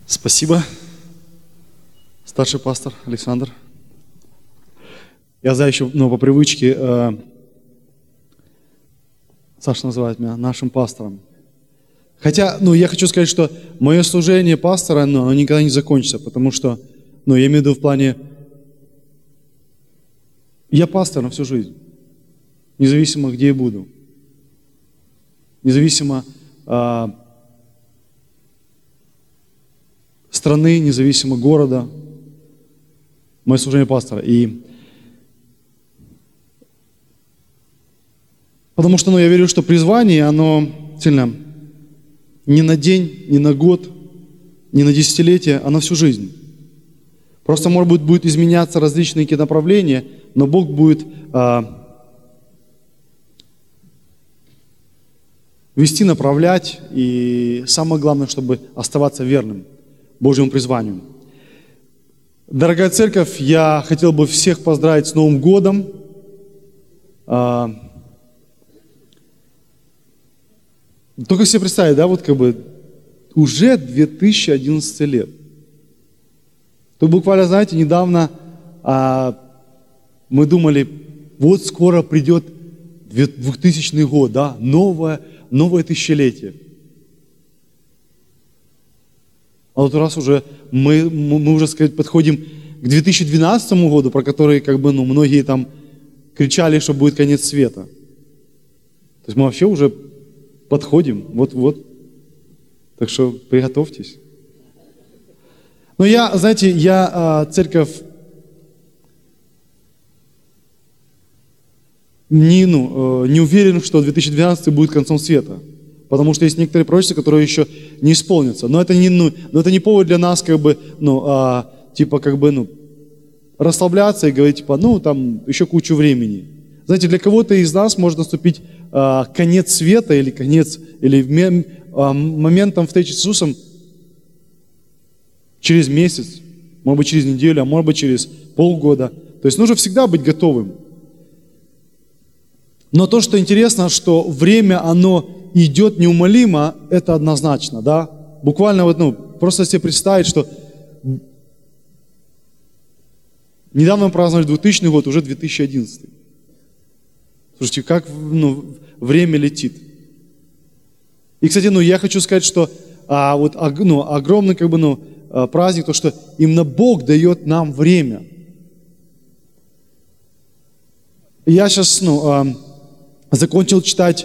Спасибо, старший пастор Александр. Я знаю еще, по привычке, Саша называет меня нашим пастором. Хотя, я хочу сказать, что мое служение пастора, оно никогда не закончится, потому что, я имею в виду в плане, я пастор на всю жизнь, независимо, где я буду, независимо страны, независимо города, мое служение пастора. И потому что, я верю, что призвание, оно сильно не на день, не на год, не на десятилетие, а на всю жизнь. Просто, может быть, будут изменяться различные какие-то направления, но Бог будет вести, направлять, и самое главное, чтобы оставаться верным Божьему призванию. Дорогая церковь, я хотел бы всех поздравить с Новым годом. Только себе представить, уже 2011 лет. То буквально, знаете, недавно мы думали, вот скоро придет 2000 год, новое тысячелетие. А вот раз уже мы уже, подходим к 2012 году, про который, многие там кричали, что будет конец света. То есть мы вообще уже подходим, вот. Так что приготовьтесь. Но я церковь не уверен, что 2012 будет концом света. Потому что есть некоторые пророчества, которые еще не исполнятся. Но это не повод для нас, расслабляться и говорить, там еще кучу времени. Знаете, для кого-то из нас может наступить конец света или моментом встречи с Иисусом через месяц, может быть, через неделю, а может быть, через полгода. То есть нужно всегда быть готовым. Но то, что интересно, что время, оно идет неумолимо, это однозначно, да? Буквально просто себе представить, что недавно мы праздновали 2000 год, уже 2011. Слушайте, как время летит. И, кстати, я хочу сказать, что огромный праздник, то, что именно Бог дает нам время. Я сейчас закончил читать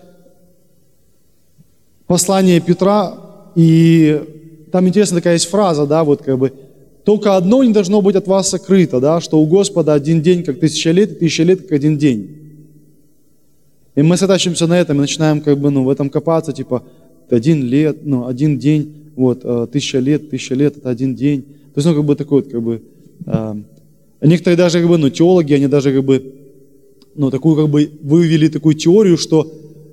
послание Петра, и там интересная такая есть фраза, только одно не должно быть от вас сокрыто, что у Господа один день как 1000 лет, и 1000 лет как один день. И мы сосредотачиваемся на этом и начинаем в этом копаться, один день, 1000 лет, 1000 лет, это один день. То есть, некоторые даже, теологи, они даже, такую, вывели такую теорию, что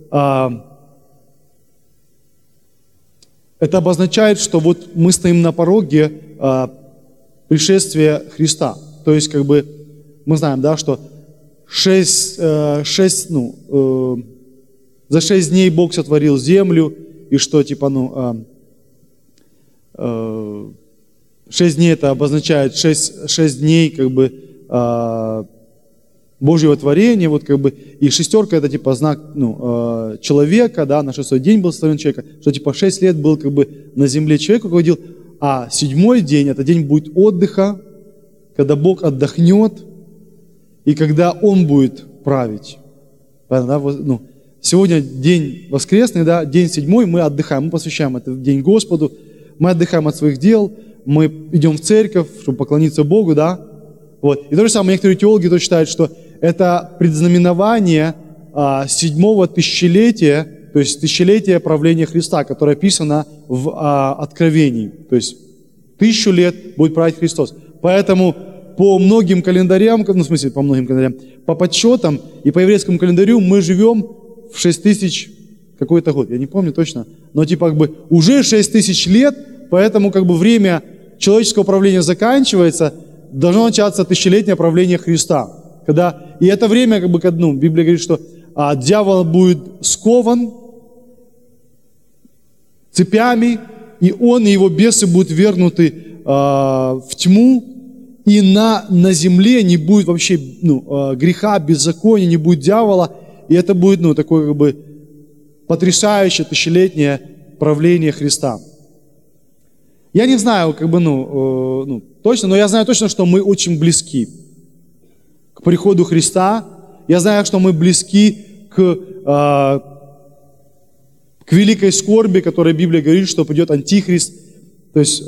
это обозначает, что мы стоим на пороге пришествия Христа. То есть, мы знаем, что за 6 дней Бог сотворил землю, и что, 6 дней это обозначает 6 дней, Божьего творения, и шестерка это, знак, человека, на 6-й день был сотворен человека, что, 6 лет был, на земле человек руководил, а 7-й день, это день будет отдыха, когда Бог отдохнет, и когда Он будет править. Сегодня день воскресный, день 7-й, мы отдыхаем, мы посвящаем этот день Господу, мы отдыхаем от своих дел, мы идем в церковь, чтобы поклониться Богу, И то же самое, некоторые теологи считают, что это предзнаменование 7-го тысячелетия, то есть тысячелетия правления Христа, которое описано в Откровении. То есть 1000 лет будет править Христос. Поэтому по многим календарям, по подсчетам и по еврейскому календарю мы живем в 6000 какой-то год. Я не помню точно, но уже 6000 лет, поэтому время человеческого правления заканчивается, должно начаться тысячелетнее правление Христа. И это время, Библия говорит, что дьявол будет скован цепями, и он и его бесы будут вергнуты в тьму, и на земле не будет вообще греха, беззакония, не будет дьявола, и это будет такое как бы потрясающее тысячелетнее правление Христа. Я не знаю, точно, но я знаю точно, что мы очень близки к приходу Христа. Я знаю, что мы близки к великой скорби, которой Библия говорит, что придет Антихрист. То есть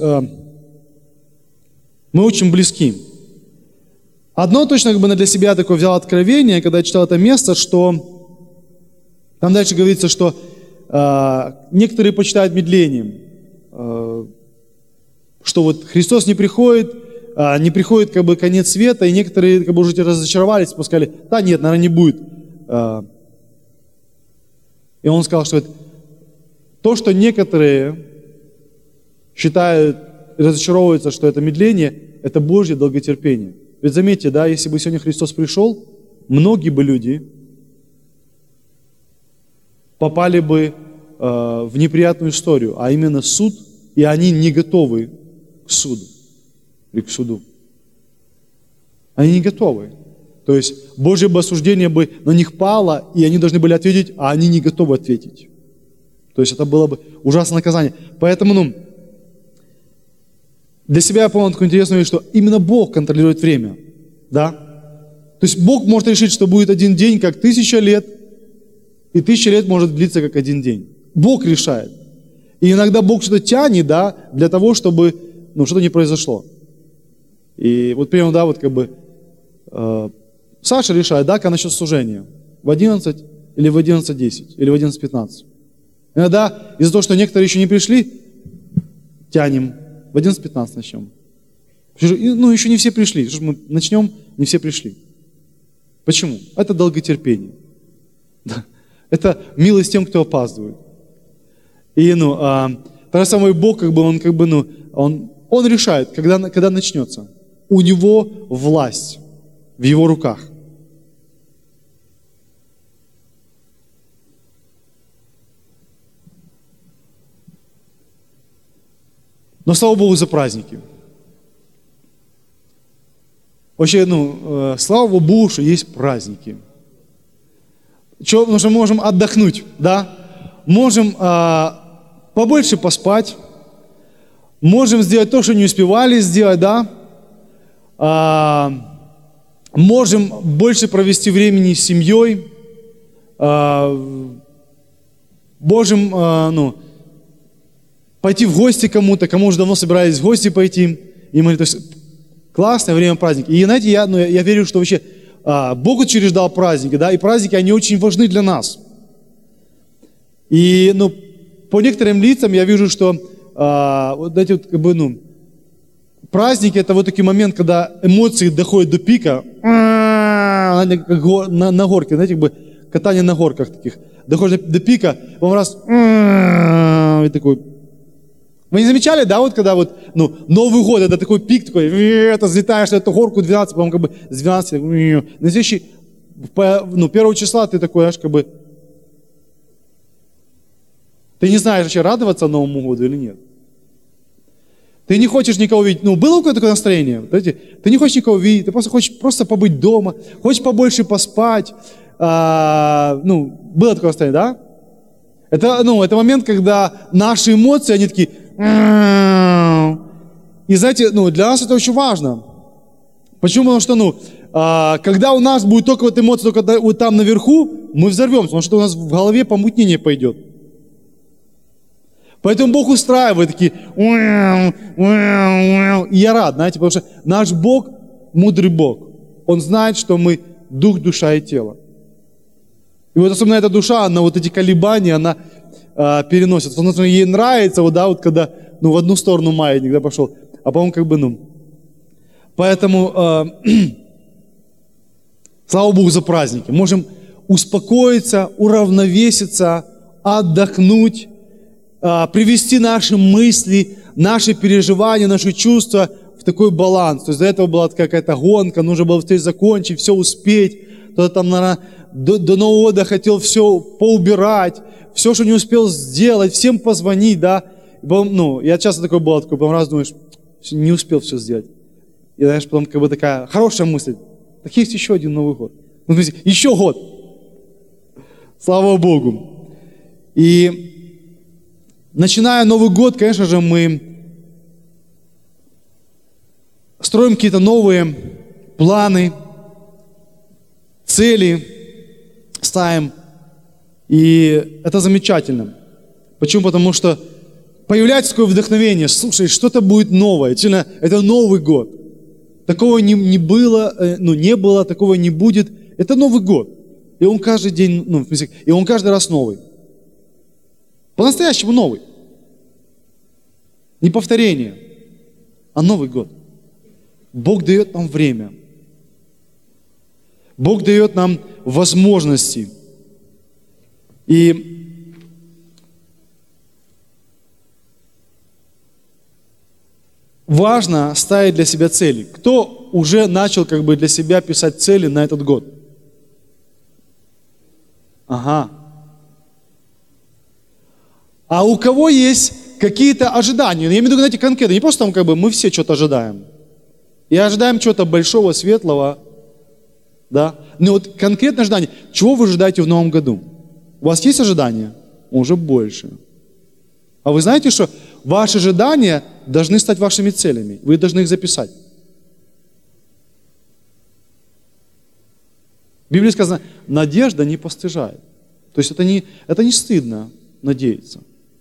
мы очень близки. Одно точно для себя такое взял откровение, когда я читал это место, что там дальше говорится, что некоторые почитают медлением, что вот Христос не приходит как бы конец света, и некоторые как бы уже разочаровались, сказали, да нет, наверное, не будет. И он сказал, что то, что некоторые считают, разочаровываются, что это медление, это Божье долготерпение. Ведь заметьте, да, если бы сегодня Христос пришел, многие бы люди попали бы в неприятную историю, а именно суд, и они не готовы к суду или к суду. Они не готовы. То есть Божье бы осуждение бы на них пало, и они должны были ответить, а они не готовы ответить. То есть это было бы ужасное наказание. Поэтому, для себя я понял такую интересную вещь, что именно Бог контролирует время. Да? То есть Бог может решить, что будет один день, как 1000 лет, и 1000 лет может длиться, как один день. Бог решает. И иногда Бог что-то тянет, да, для того, чтобы что-то не произошло. И вот прямо, да, вот как бы Саша решает, да, когда насчет служения. В 11 или в 11:10, или в 11:15. Иногда из-за того, что некоторые еще не пришли, тянем. В 11:15 начнем. Еще не все пришли. Что ж мы начнем, не все пришли. Почему? Это долготерпение. Это милость тем, кто опаздывает. И, тогда самый Бог, Он решает, когда начнется. У Него власть в Его руках. Но слава Богу за праздники. Вообще, слава Богу, что есть праздники. Потому что мы можем отдохнуть, да? Можем побольше поспать, можем сделать то, что не успевали сделать, да? Можем больше провести времени с семьей, можем, пойти в гости кому-то, кому уже давно собирались в гости пойти. И мы, то есть, классное время праздника. И знаете, я верю, что вообще Бог учреждал праздники, да, и праздники, они очень важны для нас. И, по некоторым лицам я вижу, что вот эти праздники, это вот такой момент, когда эмоции доходят до пика, на горке, знаете, катание на горках таких, доходит до пика, вам раз, и такой. Вы не замечали, да, вот когда Новый год, это такой пик, такой, это взлетаешь на эту горку 12, по-моему, с 12, на следующий, 1 числа ты такой, аж ты не знаешь, вообще радоваться Новому году или нет. Ты не хочешь никого видеть. Было какое-то такое настроение? Знаете, ты не хочешь никого видеть, ты просто хочешь побыть дома, хочешь побольше поспать. Было такое настроение, да? Это момент, когда наши эмоции, они такие. И знаете, для нас это очень важно. Почему? Потому что, когда у нас будет только вот эмоции, только вот там наверху, мы взорвемся, потому что у нас в голове помутнение пойдет. Поэтому Бог устраивает такие. И я рад, знаете, потому что наш Бог мудрый Бог. Он знает, что мы дух, душа и тело. И вот особенно эта душа, она вот эти колебания, она переносит. Возможно, ей нравится, когда, в одну сторону маятник, да, пошел, а по-моему, Поэтому, слава Богу за праздники. Можем успокоиться, уравновеситься, отдохнуть, привести наши мысли, наши переживания, наши чувства в такой баланс. То есть до этого была какая-то гонка, нужно было быстрее закончить, все успеть. Кто-то там, наверное, до Нового года хотел все поубирать, все, что не успел сделать, всем позвонить, да. И потом, я часто такой был, потом раз думаешь, не успел все сделать. И знаешь, потом как бы такая хорошая мысль. Так есть еще один Новый год. Ну, в смысле, еще год. Слава Богу. И начиная Новый год, конечно же, мы строим какие-то новые планы, цели ставим. И это замечательно. Почему? Потому что появляется такое вдохновение. Слушай, что-то будет новое. Действительно, это Новый год. Такого не было, такого не будет. Это Новый год. И он каждый день, и он каждый раз новый. По-настоящему новый. Не повторение, а Новый год. Бог дает нам время. Бог дает нам возможности. И важно ставить для себя цели. Кто уже начал для себя писать цели на этот год? Ага. А у кого есть какие-то ожидания? Я имею в виду, знаете, конкретно. Не просто мы все что-то ожидаем. И ожидаем чего-то большого, светлого. Да? Но вот конкретное ожидание. Чего вы ожидаете в Новом году? У вас есть ожидания? Уже больше. А вы знаете, что ваши ожидания должны стать вашими целями. Вы должны их записать. В Библии сказано, надежда не постыжает. То есть это не стыдно надеяться.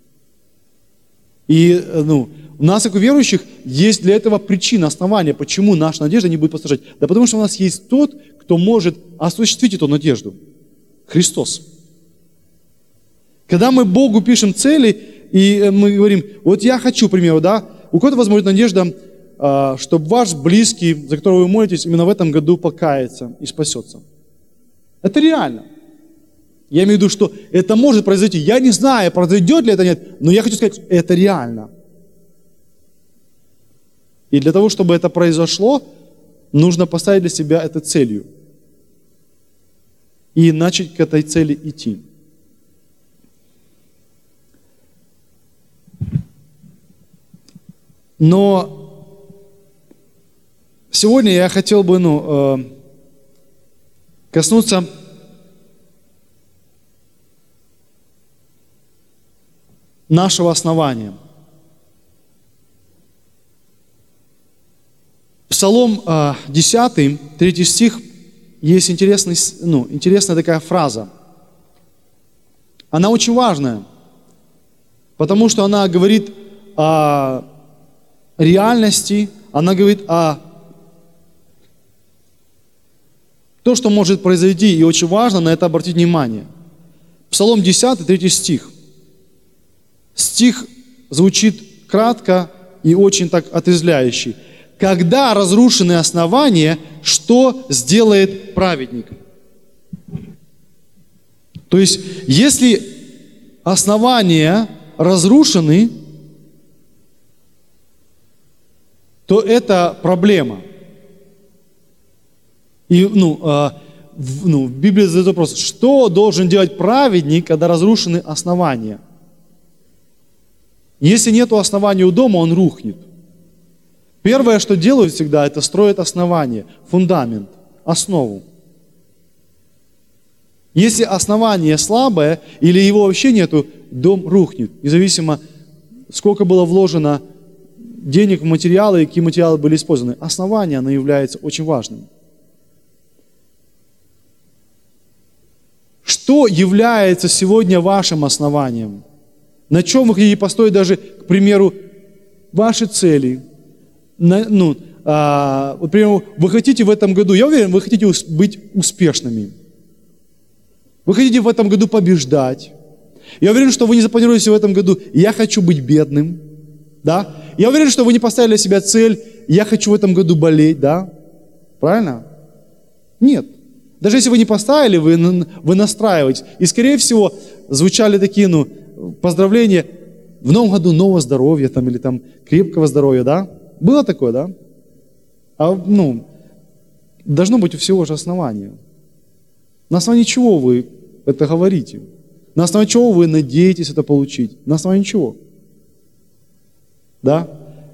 И у нас, как у верующих, есть для этого причина, основания, почему наша надежда не будет постыжать. Да потому что у нас есть тот, кто может осуществить эту надежду. Христос. Когда мы Богу пишем цели, и мы говорим, вот я хочу, к примеру, у кого-то, возможно, надежда, чтобы ваш близкий, за которого вы молитесь, именно в этом году покается и спасется. Это реально. Я имею в виду, что это может произойти. Я не знаю, произойдет ли это, нет, но я хочу сказать, это реально. И для того, чтобы это произошло, нужно поставить для себя это целью. И начать к этой цели идти. Но сегодня я хотел бы коснуться нашего основания. Псалом 10, 3 стих, есть интересная такая фраза. Она очень важная, потому что она говорит о реальности, она говорит о том, что может произойти, и очень важно на это обратить внимание. Псалом 10, 3 стих. Стих звучит кратко и очень так отрезвляющий. Когда разрушены основания, что сделает праведник? То есть, если основания разрушены, то это проблема. И в Библии задают вопрос, что должен делать праведник, когда разрушены основания? Если нет основания у дома, он рухнет. Первое, что делают всегда, это строят основание, фундамент, основу. Если основание слабое или его вообще нету, дом рухнет. Независимо, сколько было вложено денег в материалы и какие материалы были использованы. Основание, оно является очень важным. Что является сегодня вашим основанием? На чем вы хотите построить даже, к примеру, ваши цели? Например, вы хотите в этом году, я уверен, вы хотите быть успешными. Вы хотите в этом году побеждать. Я уверен, что вы не запланируете в этом году, я хочу быть бедным. Да? Я уверен, что вы не поставили для себя цель, я хочу в этом году болеть. Да? Правильно? Нет. Даже если вы не поставили, вы настраиваетесь. И, скорее всего, звучали такие, поздравления, в новом году нового здоровья, или крепкого здоровья, да? Было такое, да? Должно быть у всего же основания. На основании чего вы это говорите? На основании чего вы надеетесь это получить? На основании чего? Да?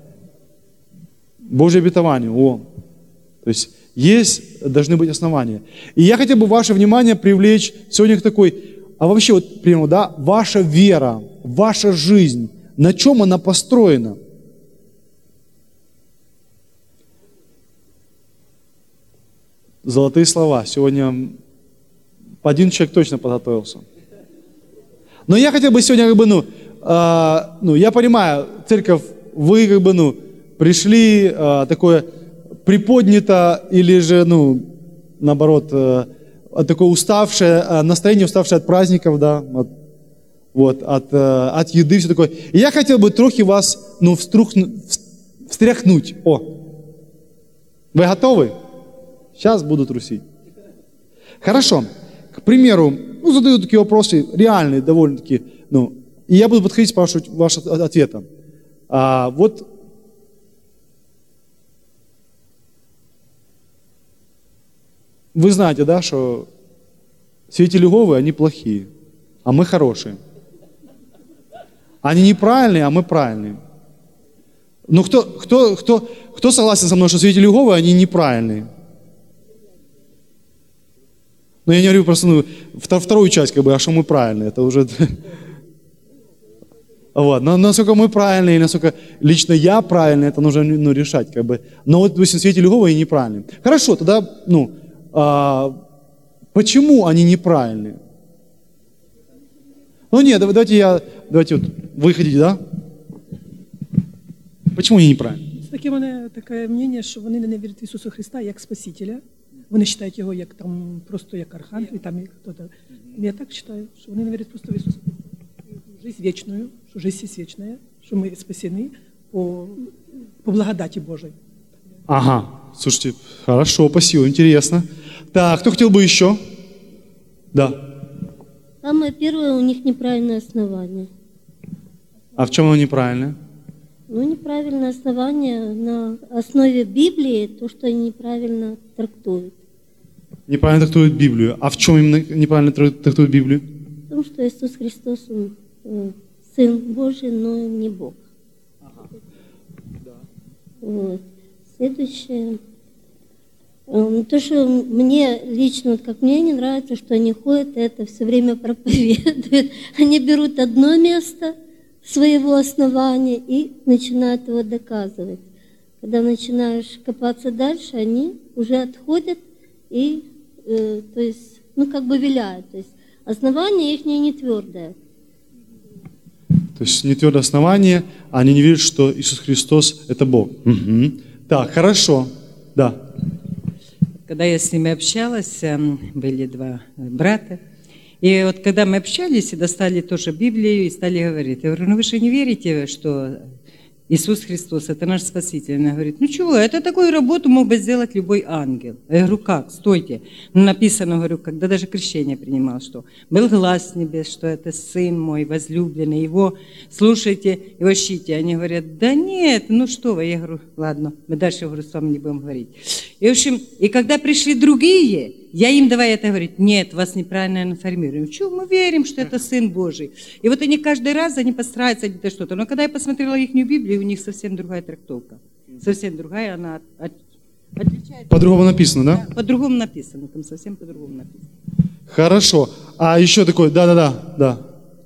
Божье обетование. То есть должны быть основания. И я хотел бы ваше внимание привлечь сегодня к такой, а вообще вот, к примеру, да, ваша вера, ваша жизнь, на чем она построена? Золотые слова. Сегодня один человек точно подготовился. Но я хотел бы сегодня, я понимаю, церковь, вы пришли такое приподнято или же, наоборот, такое уставшее, настроение уставшее от праздников, да, от еды, все такое. И я хотел бы трохи вас, встряхнуть. Вы готовы? Сейчас буду трусить. Хорошо. К примеру, задаю такие вопросы, реальные довольно-таки, и я буду подходить, спрашивать ваши ответы. Вы знаете, да, что свидетели Иеговы, они плохие, а мы хорошие. Они неправильные, а мы правильные. Ну, кто согласен со мной, что свидетели Иеговы, они неправильные? Но я не говорю просто, вторую часть, а что мы правильные, это уже... Но насколько мы правильные, насколько лично я правильный, это нужно решать, Но вот, допустим, свидетели Иеговы, они неправильные. Хорошо, тогда, почему они неправильные? Давайте вы хотите, да? Почему они неправильні? Таке в мене таке мнення, що вони не вірять в Ісуса Христа як Спасителя. Вони вважають його як просто як архангел, як хто-то. Я так вважаю, що вони не вірять просто в Ісуса Христа. Жизнь вечную, что жизнь есть вечная, что мы спасены по благодати Божией. Ага, слушайте, хорошо, спасибо, интересно. Так, кто хотел бы еще? Да. Самое первое, у них неправильное основание. А в чем оно неправильное? Неправильное основание на основе Библии, то, что они неправильно трактуют. Неправильно трактуют Библию. А в чем именно неправильно трактуют Библию? В том, что Иисус Христос, Он Сын Божий, но не Бог. Ага. Да. Следующее. То, что мне лично, как мне не нравится, что они ходят и это все время проповедуют. Они берут одно место своего основания и начинают его доказывать. Когда начинаешь копаться дальше, они уже отходят и, виляют. То есть основание их не твердое. То есть не твердое основание, они не верят, что Иисус Христос – это Бог. Угу. Так, хорошо. Да. Когда я с ними общалась, были два брата, и вот когда мы общались и достали тоже Библию и стали говорить, я говорю, вы же не верите, что Иисус Христос – это наш Спаситель? Она говорит, это такую работу мог бы сделать любой ангел. Я говорю, как? Стойте. Написано, говорю, когда даже крещение принимал, что был глас небес, что это Сын мой возлюбленный, Его слушайте, Его ищите. Они говорят, да нет, что вы? Я говорю, ладно, мы дальше, говорю, с вами не будем говорить. И, в общем, и когда пришли другие, я им давай это говорить, нет, вас неправильно информируем. Мы верим, что это Сын Божий. И вот они каждый раз, они постараются где-то что-то. Но когда я посмотрела их Библию, у них совсем другая трактовка. Совсем другая, она отличается. По-другому написано, да? Да, по-другому написано, там совсем по-другому написано. Хорошо. А еще такой, да.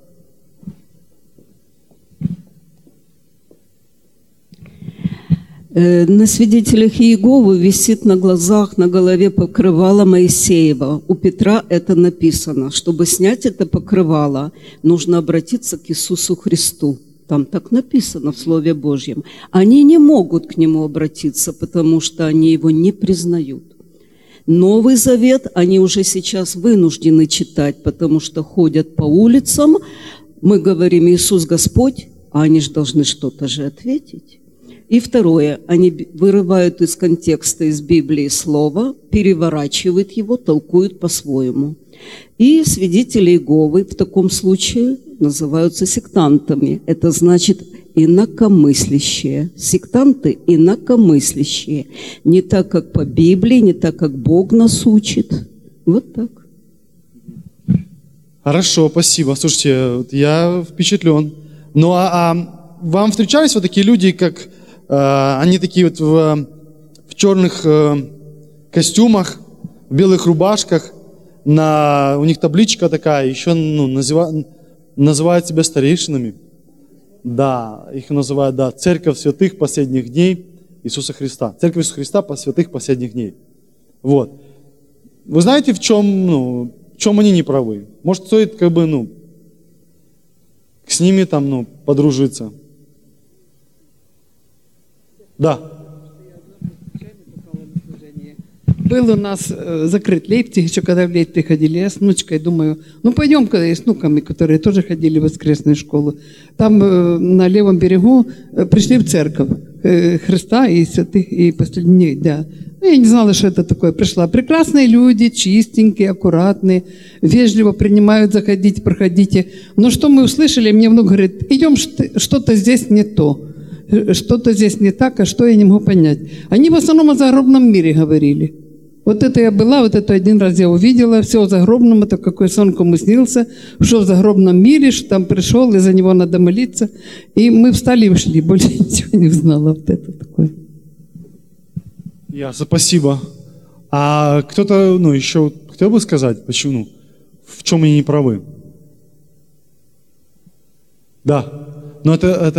На свидетелях Иеговы висит на глазах, на голове покрывало Моисеева. У Петра это написано. Чтобы снять это покрывало, нужно обратиться к Иисусу Христу. Там так написано в Слове Божьем. Они не могут к Нему обратиться, потому что они Его не признают. Новый Завет они уже сейчас вынуждены читать, потому что ходят по улицам. Мы говорим «Иисус Господь», а они же должны что-то же ответить. И второе, они вырывают из контекста, из Библии слово, переворачивают его, толкуют по-своему. И свидетели Иеговы в таком случае называются сектантами. Это значит инакомыслящие. Сектанты – инакомыслящие. Не так, как по Библии, не так, как Бог нас учит. Вот так. Хорошо, спасибо. Слушайте, я впечатлен. вам встречались вот такие люди, как они такие вот в черных костюмах, в белых рубашках, у них табличка такая, еще называют себя старейшинами. Да, их называют, да, Церковь Святых Последних Дней Иисуса Христа. Церковь Иисуса Христа по Святых Последних Дней. Вот. Вы знаете, в чем они не правы? Может, стоит с ними там, подружиться? Да. Был у нас закрыт Лейпциг, еще когда в Лейпциг ходили, я с внучкой думаю, пойдем когда и с внуками, которые тоже ходили в воскресную школу. Там на левом берегу пришли в церковь Христа и Святых и Последних, да. Я не знала, что это такое. Пришла. Прекрасные люди, чистенькие, аккуратные, вежливо принимают, заходите, проходите. Но что мы услышали, мне внук говорит, идем, что-то здесь не то. Что-то здесь не так, а что я не могу понять. Они в основном о загробном мире говорили. Вот это я была, вот это один раз я увидела, все о загробном, это какой сон кому снился, что в загробном мире, что там пришел, и за него надо молиться. И мы встали и ушли, больше ничего не узнала. Вот это такое. Ясно, спасибо. А кто-то, еще хотел бы сказать, почему, в чем они не правы? Да, но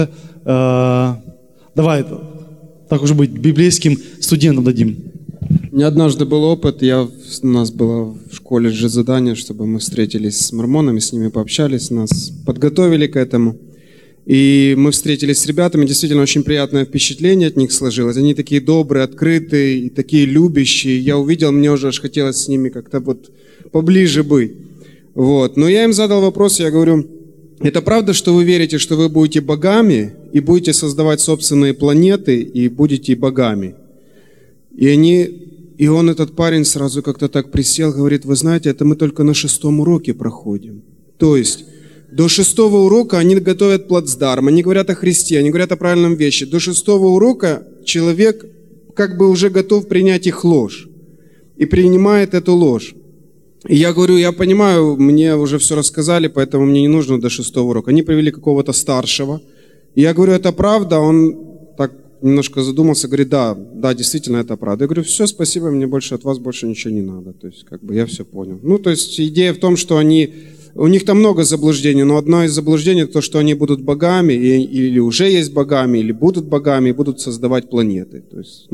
давай, так уже быть, библейским студентам дадим. У меня однажды был опыт, у нас было в школе же задание, чтобы мы встретились с мормонами, с ними пообщались, нас подготовили к этому. И мы встретились с ребятами, действительно очень приятное впечатление от них сложилось. Они такие добрые, открытые и такие любящие. Я увидел, мне уже аж хотелось с ними как-то вот поближе быть. Вот. Но я им задал вопрос, я говорю, это правда, что вы верите, что вы будете богами и будете создавать собственные планеты и будете богами? И он, этот парень, сразу как-то так присел, говорит, вы знаете, это мы только на 6-м уроке проходим. То есть до 6-го урока они готовят плацдарм, они говорят о Христе, они говорят о правильном вещи. До 6-го урока человек как бы уже готов принять их ложь и принимает эту ложь. И я говорю, я понимаю, мне уже все рассказали, поэтому мне не нужно до 6-го урока. Они привели какого-то старшего. И я говорю, это правда? Он так немножко задумался, говорит, да, действительно, это правда. Я говорю, все, спасибо, мне больше от вас больше ничего не надо. То есть, я все понял. То есть, идея в том, что у них там много заблуждений, но одно из заблуждений то, что они будут богами, или уже есть богами, или будут богами, и будут создавать планеты. То есть,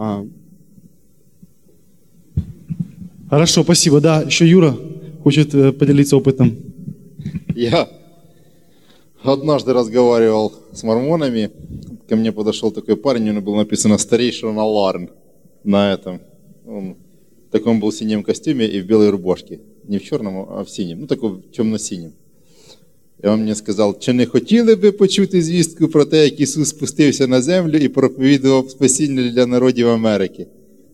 Хорошо, спасибо. Да, еще Юра хочет поделиться опытом. Я однажды разговаривал с мормонами, ко мне подошел такой парень, у него было написано «Старейшина Ларн» на этом. Он в таком был синем костюме и в белой рубашке. Не в черном, а в синем, такой темно-синім. І він мені сказав, чи не хотіли би почути звістку про те, як Ісус спустився на землю і проповідував спасіння для народів Америки?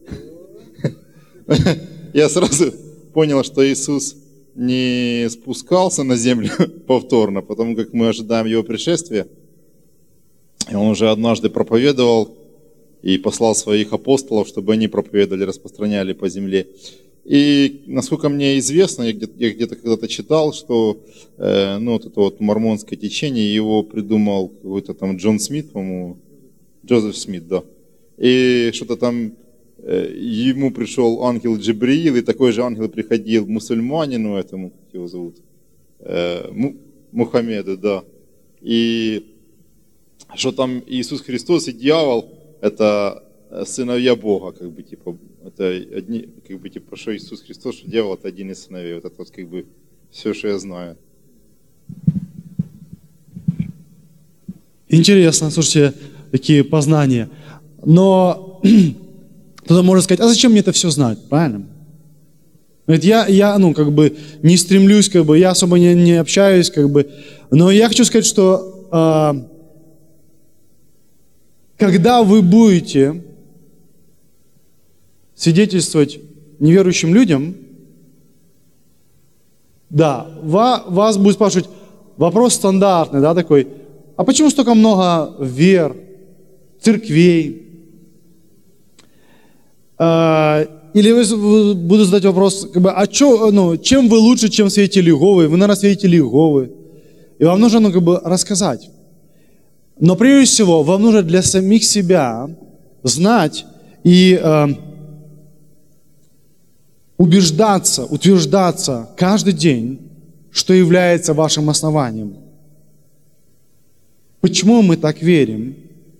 Я сразу понял, что Иисус не спускался на землю повторно, потому как мы ожидаем Его пришествия. И Он уже однажды проповедовал и послал своих апостолов, чтобы они проповедовали, распространяли по земле. И, насколько мне известно, я где-то когда-то читал, что вот это вот мормонское течение, его придумал какой-то там Джон Смит, по-моему, Джозеф Смит, да. И что-то там ему пришел ангел Джибриил, и такой же ангел приходил мусульманину этому, как его зовут, Мухаммеду, да. И что там Иисус Христос и дьявол, это сыновья Бога, это одни, что Иисус Христос, что дьявол это один из сыновей, вот это вот все, что я знаю. Интересно, слушайте, такие познания. Но кто-то может сказать, а зачем мне это все знать, правильно? Говорит, я не стремлюсь, я особо не общаюсь, но я хочу сказать, что когда вы будете свидетельствовать неверующим людям, да, вас будет спрашивать вопрос стандартный, да, такой, а почему столько много вер, церквей? Или вы будут задать вопрос, чем вы лучше, чем свидетели Иеговы? Вы, наверное, свидетели Иеговы. И вам нужно рассказать. Но прежде всего, вам нужно для самих себя знать и убеждаться, утверждаться каждый день, что является вашим основанием. Почему мы так верим?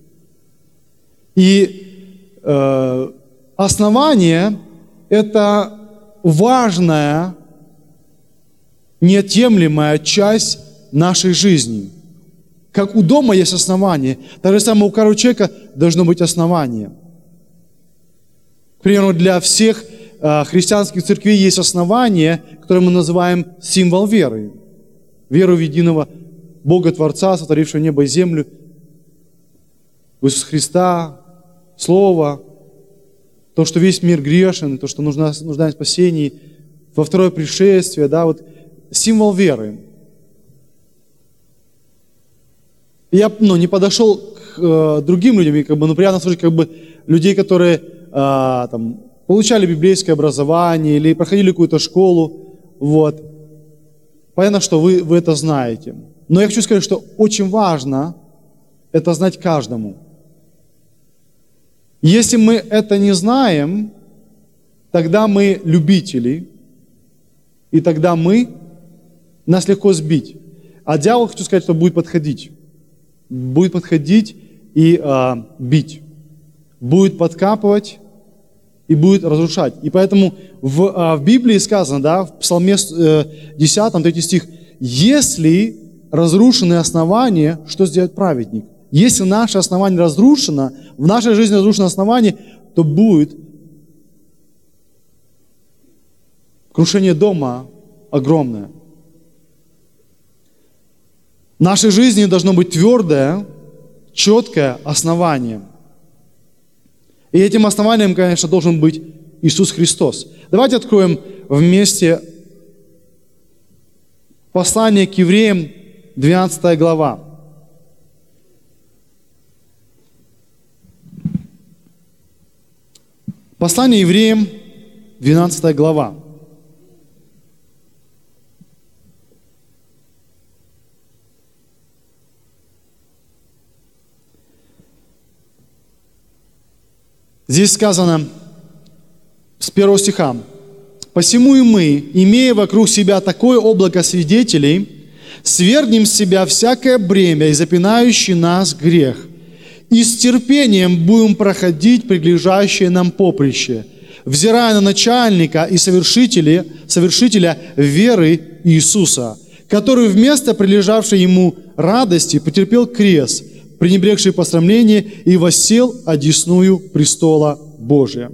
И основание – это важная, неотъемлемая часть нашей жизни. Как у дома есть основание, так же самое у каждого человека должно быть основание. К примеру, для всех христианских церквей есть основание, которое мы называем символ веры. Веру в единого Бога Творца, сотворившего небо и землю, в Иисуса Христа, Слово, то, что весь мир грешен, то, что нуждаемся в спасении, во второе пришествие, да, вот символ веры. Я не подошел к другим людям, приятно слушать людей, которые получали библейское образование или проходили какую-то школу. Вот. Понятно, что вы это знаете. Но я хочу сказать, что очень важно это знать каждому. Если мы это не знаем, тогда мы любители, и тогда нас легко сбить. А дьявол, хочу сказать, что будет подходить. Будет подходить и бить. Будет подкапывать и будет разрушать. И поэтому в Библии сказано, да, в Псалме 10, 3 стих, если разрушены основания, что сделает праведник? Если наше основание разрушено, в нашей жизни разрушено основание, то будет крушение дома огромное. В нашей жизни должно быть твердое, четкое основание. И этим основанием, конечно, должен быть Иисус Христос. Давайте откроем вместе послание к евреям, 12 глава. Послание евреям, 12 глава. Здесь сказано с 1 стиха: «Посему и мы, имея вокруг себя такое облако свидетелей, свергнем с себя всякое бремя и запинающий нас грех, и с терпением будем проходить приближающее нам поприще, взирая на начальника и совершителя веры Иисуса, который вместо прилежавшей ему радости потерпел крест, пренебрегший посрамление, и воссел одесную престола Божия».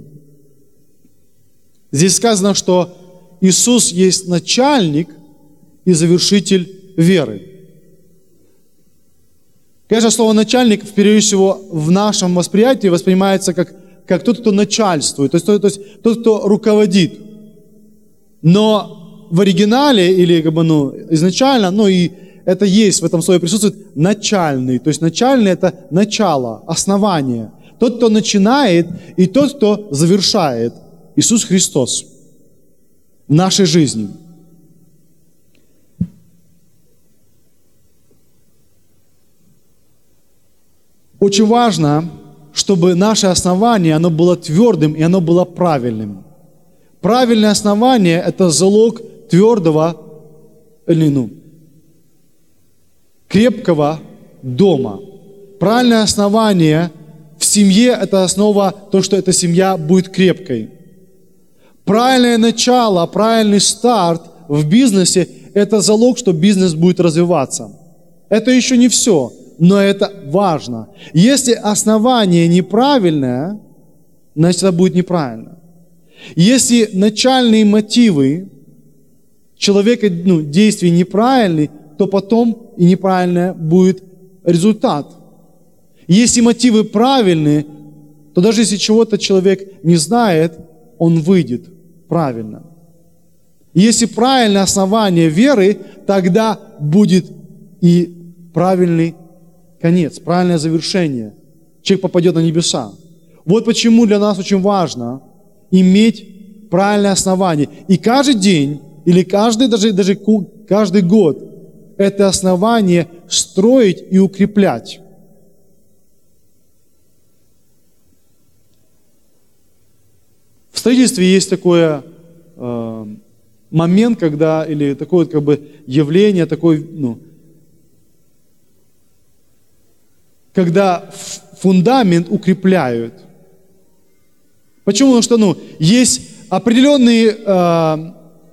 Здесь сказано, что Иисус есть начальник и завершитель веры. Конечно, слово «начальник», прежде всего, в нашем восприятии воспринимается как тот, кто начальствует, то есть тот, кто руководит. Но в оригинале, или изначально, и это есть, в этом слове присутствует начальный. То есть начальный – это начало, основание. Тот, кто начинает, и тот, кто завершает. Иисус Христос в нашей жизни. Очень важно, чтобы наше основание, оно было твердым и оно было правильным. Правильное основание – это залог твердого, крепкого дома. Правильное основание в семье – это основа, то, что эта семья будет крепкой. Правильное начало, правильный старт в бизнесе – это залог, что бизнес будет развиваться. Это еще не все, но это важно. Если основание неправильное, значит, это будет неправильно. Если начальные мотивы человека, действий неправильные, то потом и неправильный будет результат. Если мотивы правильные, то даже если чего-то человек не знает, он выйдет правильно. Если правильное основание веры, тогда будет и правильный конец, правильное завершение. Человек попадет на небеса. Вот почему для нас очень важно иметь правильное основание. И каждый день, или даже каждый год это основание строить и укреплять. строительстве есть такой момент, когда, или такое вот как бы явление, такое, когда фундамент укрепляют. Почему? Потому что, есть определенные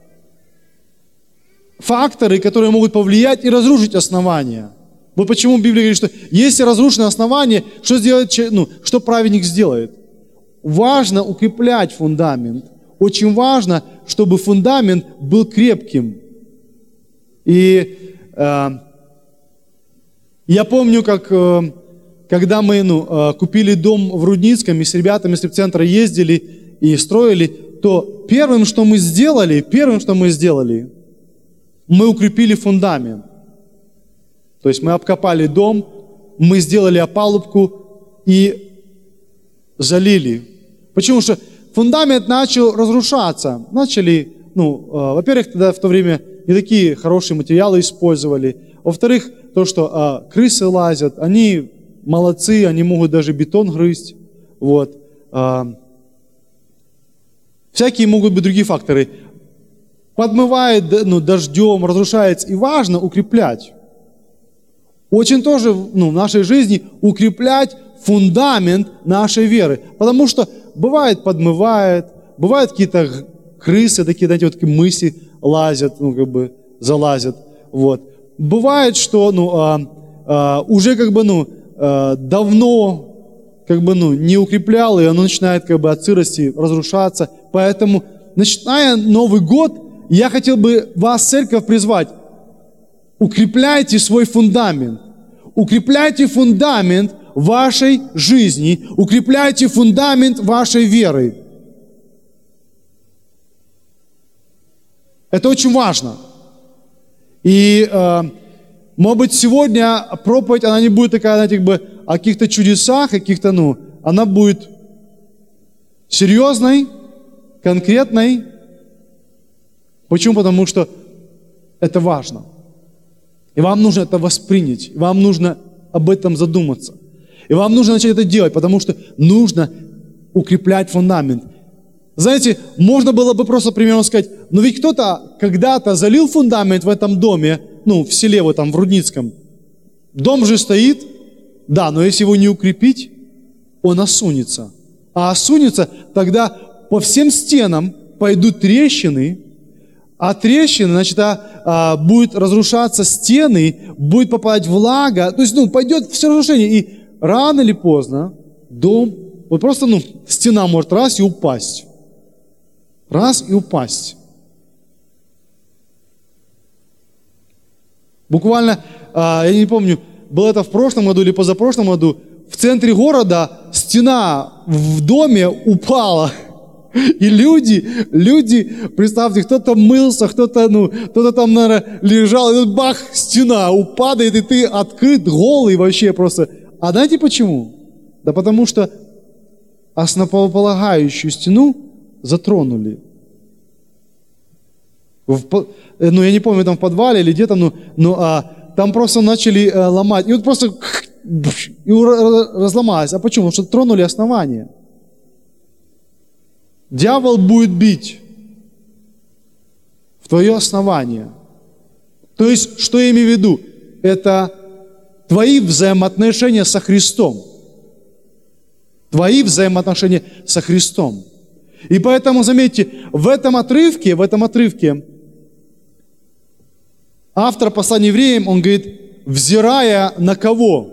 факторы, которые могут повлиять и разрушить основания. Вот почему Библия говорит, что если разрушено основание, что сделает, что праведник сделает? Важно укреплять фундамент. Очень важно, чтобы фундамент был крепким. И я помню, когда мы купили дом в Рудницком и с ребятами с репцентра ездили и строили, то первым, что мы сделали, мы укрепили фундамент. То есть мы обкопали дом, мы сделали опалубку и залили. Почему? Потому что фундамент начал разрушаться. Начали, во-первых, тогда в то время не такие хорошие материалы использовали. Во-вторых, то, что крысы лазят, они молодцы, они могут даже бетон грызть. Вот. Всякие могут быть другие факторы. Подмывает дождем, разрушается. И важно укреплять. Очень тоже в нашей жизни укреплять фундамент нашей веры. Потому что бывает подмывает, бывают какие-то крысы, такие, знаете, вот такие мыси лазят, залазят. Вот. Бывает, что уже давно не укреплял, и оно начинает от сырости разрушаться. Поэтому, начиная Новый год, я хотел бы вас, церковь, призвать: укрепляйте свой фундамент. Укрепляйте фундамент вашей жизни. Укрепляйте фундамент вашей веры. Это очень важно. И, может быть, сегодня проповедь, она не будет такая, знаете, о каких-то чудесах, каких-то, она будет серьезной, конкретной. Почему? Потому что это важно. И вам нужно это воспринять, и вам нужно об этом задуматься. И вам нужно начать это делать, потому что нужно укреплять фундамент. Знаете, можно было бы просто примерно сказать: ведь кто-то когда-то залил фундамент в этом доме, в селе в Рудницком. Дом же стоит, да, но если его не укрепить, он осунется. А осунется, тогда по всем стенам пойдут трещины, а трещины, значит, будет разрушаться стены, будет попадать влага, то есть, пойдет все разрушение. И рано или поздно дом, вот просто, стена может раз и упасть. Раз и упасть. Буквально, я не помню, было это в прошлом году или позапрошлом году, в центре города стена в доме упала. И люди, представьте, кто-то мылся, кто-то там, наверное, лежал, и тут бах, стена упадает, и ты открыт, голый вообще просто. А знаете почему? Да потому что основополагающую стену затронули. Я не помню, там в подвале или где-то, там просто начали ломать. И вот просто и разломалось. А почему? Потому что тронули основание. Дьявол будет бить в твое основание. То есть, что я имею в виду? Это твои взаимоотношения со Христом. Твои взаимоотношения со Христом. И поэтому, заметьте, в этом отрывке автор послания евреям, он говорит: взирая на кого?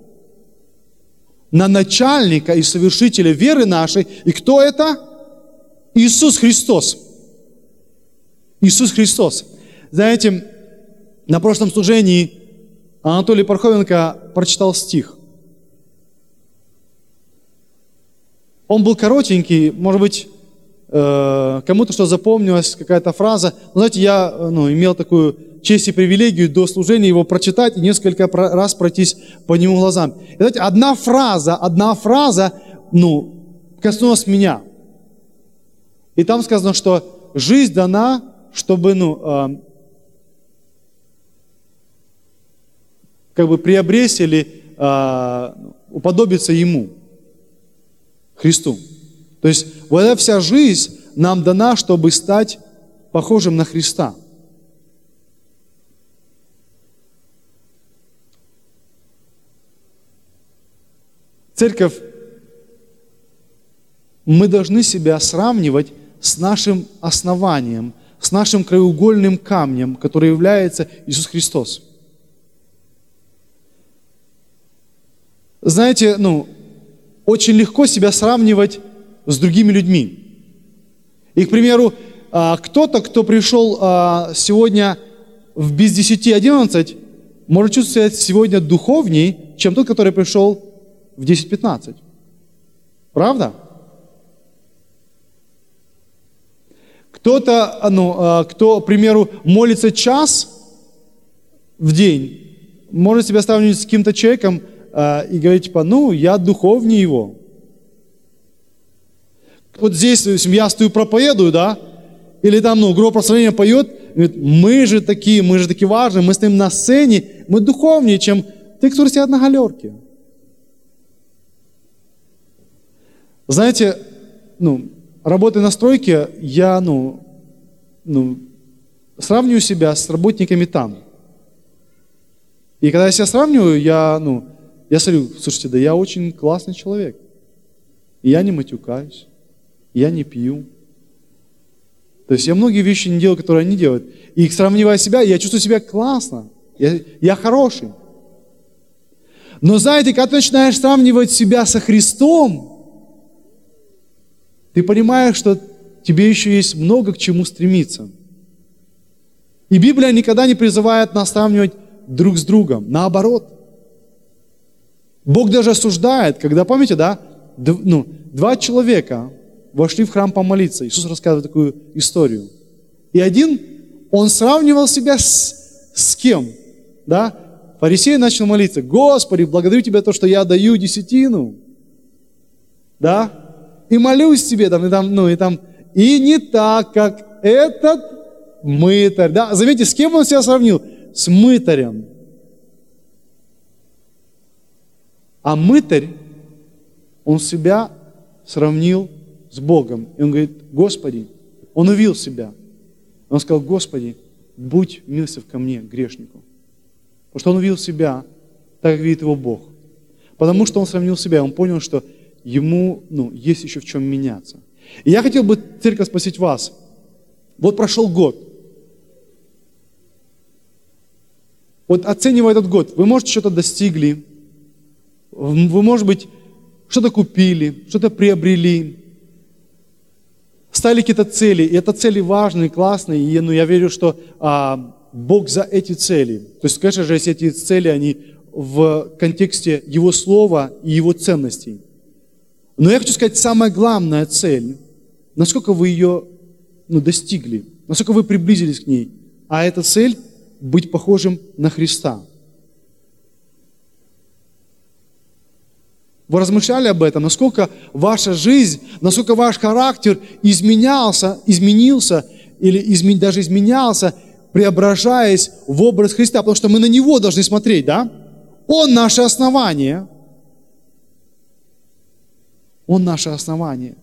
На начальника и совершителя веры нашей. И кто это? Иисус Христос. Иисус Христос. Знаете, на прошлом служении Анатолий Пархоменко прочитал стих. Он был коротенький, может быть, кому-то что запомнилось, какая-то фраза. Но, знаете, я имел такую честь и привилегию до служения его прочитать и несколько раз пройтись по нему глазам. И, знаете, одна фраза, коснулась меня. И там сказано, что жизнь дана, чтобы, приобрести или уподобиться Ему, Христу. То есть вот эта вся жизнь нам дана, чтобы стать похожим на Христа. Церковь, мы должны себя сравнивать с нашим основанием, с нашим краеугольным камнем, который является Иисус Христос. Знаете, очень легко себя сравнивать с другими людьми. И, к примеру, кто-то, кто пришел сегодня в без 10-11, может чувствовать себя сегодня духовней, чем тот, который пришел в 10-15. Правда? Кто-то, кто, к примеру, молится час в день, может себя сравнивать с каким-то человеком и говорить, я духовнее его. Вот здесь я стою, проповедую, да, или там, группа прославления поет, говорит, мы же такие важные, мы стоим на сцене, мы духовнее, чем те, которые сидят на галерке. Знаете, работая на стройке, я, сравниваю себя с работниками там. И когда я себя сравниваю, я смотрю, слушайте, да я очень классный человек. И я не матюкаюсь, я не пью. То есть я многие вещи не делаю, которые они делают. И сравнивая себя, я чувствую себя классно. Я хороший. Но знаете, когда ты начинаешь сравнивать себя со Христом, ты понимаешь, что тебе еще есть много к чему стремиться. И Библия никогда не призывает нас сравнивать друг с другом. Наоборот. Бог даже осуждает, когда, помните, да, два человека вошли в храм помолиться. Иисус рассказывает такую историю. И один, он сравнивал себя с кем? Да? Фарисей начал молиться. Господи, благодарю Тебя то, что я даю десятину. Да? И молюсь Тебе, и не так, как этот мытарь. Да? Заметьте, с кем он себя сравнил? С мытарем. А мытарь, он себя сравнил с Богом. И он говорит, Господи, он увидел себя. Он сказал, Господи, будь милостив ко мне, грешнику. Потому что он увидел себя, так как видит его Бог. Потому что он сравнил себя, он понял, что ему есть еще в чем меняться. И я хотел бы, церковь, спросить вас. Вот прошел год. Вот оценивая этот год, вы, может, что-то достигли, вы, может быть, что-то купили, что-то приобрели, ставили какие-то цели, и это цели важные, классные, и я верю, что Бог за эти цели. То есть, конечно же, если эти цели, они в контексте Его Слова и Его ценностей. Но я хочу сказать, самая главная цель, насколько вы ее достигли, насколько вы приблизились к ней, а эта цель – быть похожим на Христа. Вы размышляли об этом, насколько ваша жизнь, насколько ваш характер изменился, или даже изменялся, преображаясь в образ Христа, потому что мы на Него должны смотреть, да? Он наше основание. Он наше основание.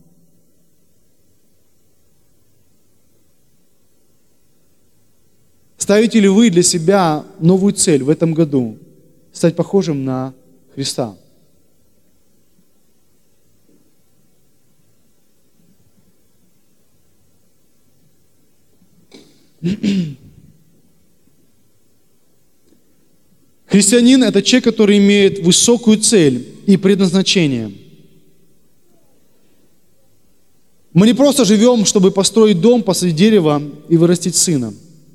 Ставите ли вы для себя новую цель в этом году? Стать похожим на Христа. Христианин – это человек, который имеет высокую цель и предназначение. Мы не просто живем, чтобы построить дом, посадить дерево и вырастить сына.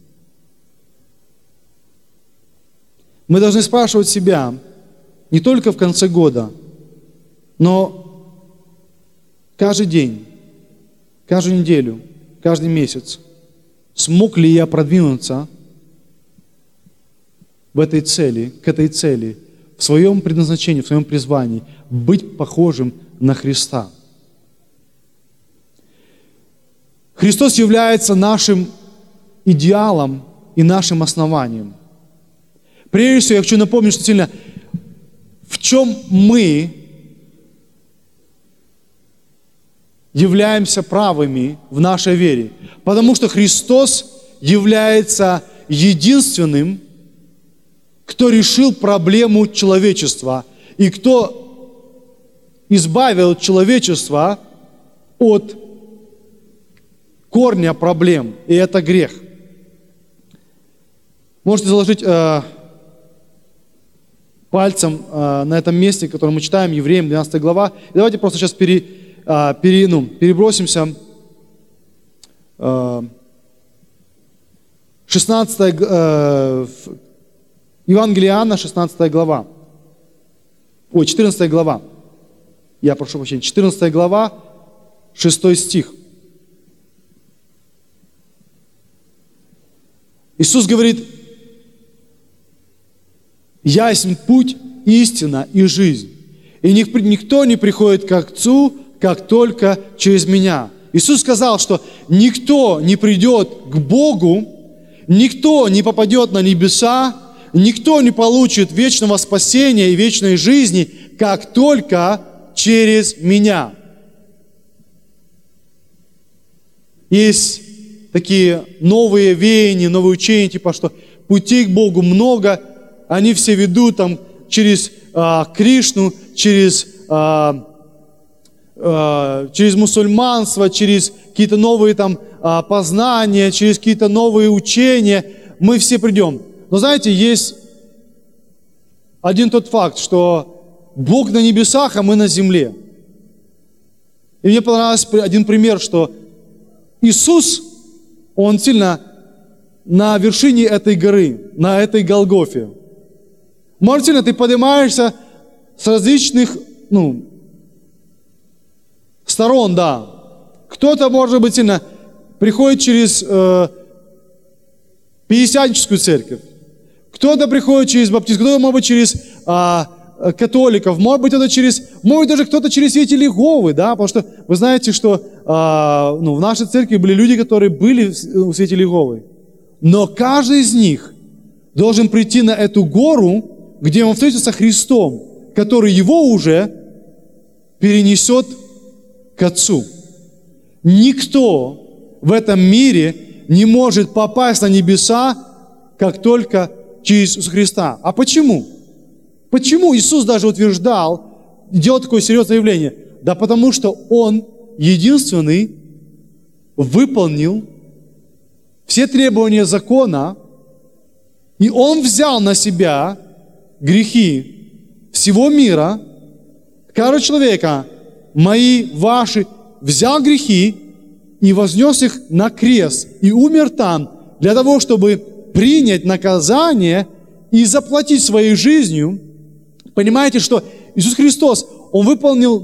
Мы должны спрашивать себя не только в конце года, но каждый день, каждую неделю, каждый месяц. Смог ли я продвинуться в этой цели, к этой цели, в своем предназначении, в своем призвании, быть похожим на Христа? Христос является нашим идеалом и нашим основанием. Прежде всего, я хочу напомнить, что сильно, в чем мы являемся правыми в нашей вере. Потому что Христос является единственным, кто решил проблему человечества и кто избавил человечество от корня проблем, и это грех. Можете заложить пальцем на этом месте, которое мы читаем, Евреям 12 глава. И давайте просто сейчас перебросимся. 16 Евангелие Иоанна, 16 глава. 14 глава. Я прошу прощения. 14 глава, 6 стих. Иисус говорит: «Я есть путь, истина и жизнь, и никто не приходит к Отцу, как только через Меня». Иисус сказал, что никто не придет к Богу, никто не попадет на небеса, никто не получит вечного спасения и вечной жизни, как только через Меня. Есть такие новые веяния, новые учения, типа, что путей к Богу много, они все ведут там через Кришну, через мусульманство, через какие-то новые там познания, через какие-то новые учения. Мы все придем. Но знаете, есть один тот факт, что Бог на небесах, а мы на земле. И мне понравился один пример, что Иисус, Он сильно на вершине этой горы, на этой Голгофе. Может, сильно ты поднимаешься с различных, сторон, да. Кто-то, может быть, сильно приходит через пятидесятническую церковь. Кто-то приходит через баптистскую, кто-то, может быть, через католиков, может быть, даже кто-то через святителей Иеговы, да, потому что вы знаете, что в нашей церкви были люди, которые были у святителей Иеговы. Но каждый из них должен прийти на эту гору, где он встретится со Христом, который его уже перенесет к Отцу. Никто в этом мире не может попасть на небеса, как только через Иисуса Христа. А почему? Почему Иисус даже утверждал, делал такое серьезное заявление? Да потому что Он единственный выполнил все требования закона, и Он взял на себя грехи всего мира, каждого человека, мои, ваши, взял грехи и вознес их на крест, и умер там, для того, чтобы принять наказание и заплатить своей жизнью. Понимаете, что Иисус Христос, Он выполнил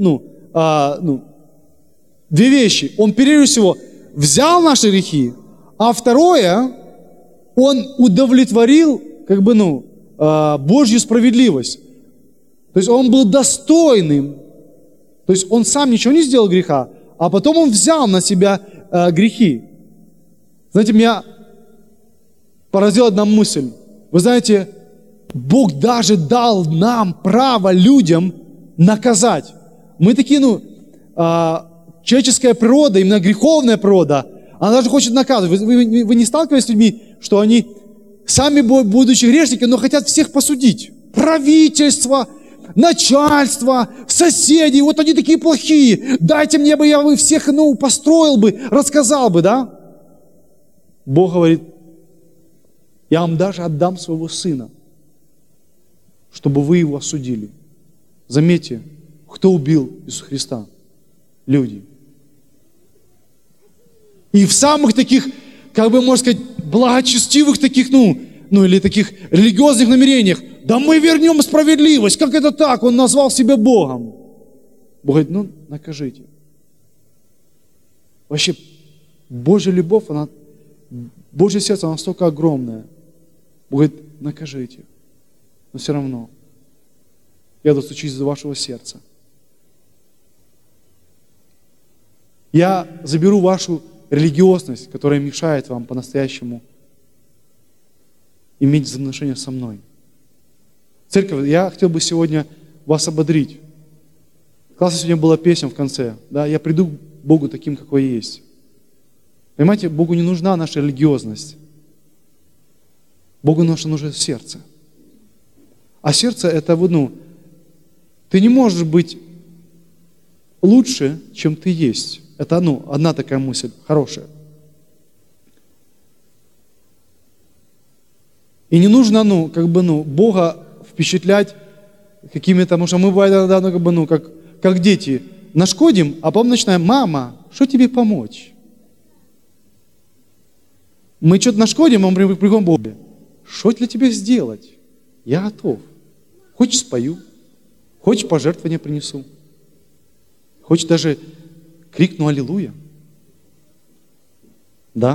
две вещи. Он, прежде всего, взял наши грехи, а второе, Он удовлетворил, Божью справедливость. То есть Он был достойным. То есть Он сам ничего не сделал греха, а потом Он взял на себя грехи. Знаете, меня поразила одна мысль. Вы знаете, Бог даже дал нам право людям наказать. Мы такие, человеческая природа, именно греховная природа, она даже хочет наказывать. Вы не сталкивались с людьми, что они, сами будучи грешники, но хотят всех посудить? Правительство, начальство, соседи, вот они такие плохие. Дайте мне бы, я бы всех, построил бы, рассказал бы, да? Бог говорит: я вам даже отдам своего сына, чтобы вы его осудили. Заметьте, кто убил Иисуса Христа? Люди. И в самых таких, можно сказать, благочестивых таких, или таких религиозных намерениях: да мы вернем справедливость. Как это так? Он назвал себя Богом. Бог говорит: накажите. Вообще, Божья любовь, Божье сердце, оно настолько огромное. Бог говорит: накажите. Но все равно я достучусь до вашего сердца. Я заберу вашу религиозность, которая мешает вам по-настоящему иметь взаимоотношения со мной. Церковь, я хотел бы сегодня вас ободрить. Классно сегодня была песня в конце. Да? Я приду Богу таким, какой есть. Понимаете, Богу не нужна наша религиозность. Богу нужно сердце. А сердце это, ты не можешь быть лучше, чем ты есть. Это, одна такая мысль, хорошая. И не нужно, Бога впечатлять какими-то, потому что мы бывает иногда, как дети, нашкодим, а потом начинаем: мама, что тебе помочь? Мы что-то нашкодим, а мы приходим к Богу: что для тебя сделать? Я готов. Хочешь, спою, хочешь, пожертвования принесу, хочешь, даже крикну аллилуйя. Да?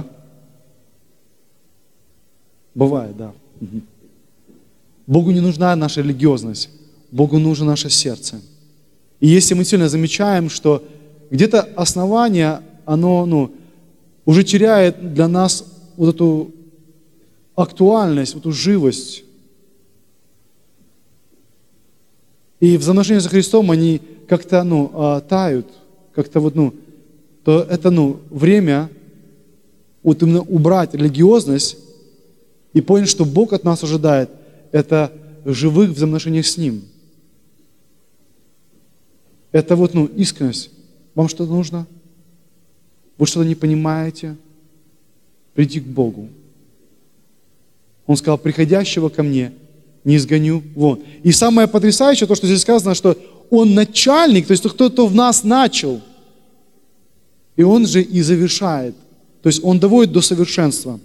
Бывает, да. Богу не нужна наша религиозность, Богу нужно наше сердце. И если мы сильно замечаем, что где-то основание, оно уже теряет для нас вот эту актуальность, вот эту живость. И взаимоотношения со Христом, они как-то тают, как-то то это время именно убрать религиозность и понять, что Бог от нас ожидает, это живых взаимоотношениях с Ним. Это искренность. Вам что-то нужно? Вы что-то не понимаете? Приди к Богу. Он сказал: приходящего ко мне не изгоню вон. И самое потрясающее, то, что здесь сказано, что Он начальник, то есть кто-то в нас начал, и Он же и завершает. То есть Он доводит до совершенства.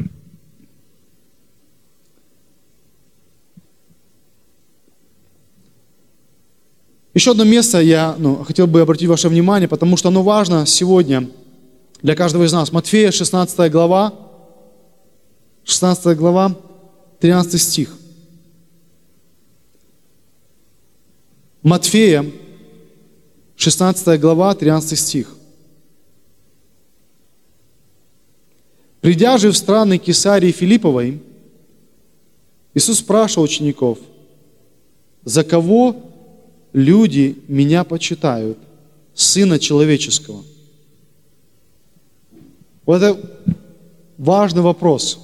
Еще одно место я хотел бы обратить ваше внимание, потому что оно важно сегодня для каждого из нас. Матфея, 16 глава, 13 стих. Матфея, 16 глава, 13 стих. «Придя же в страны Кесарии Филипповой, Иисус спрашивал учеников: за кого люди меня почитают, Сына Человеческого?» Вот это важный вопрос.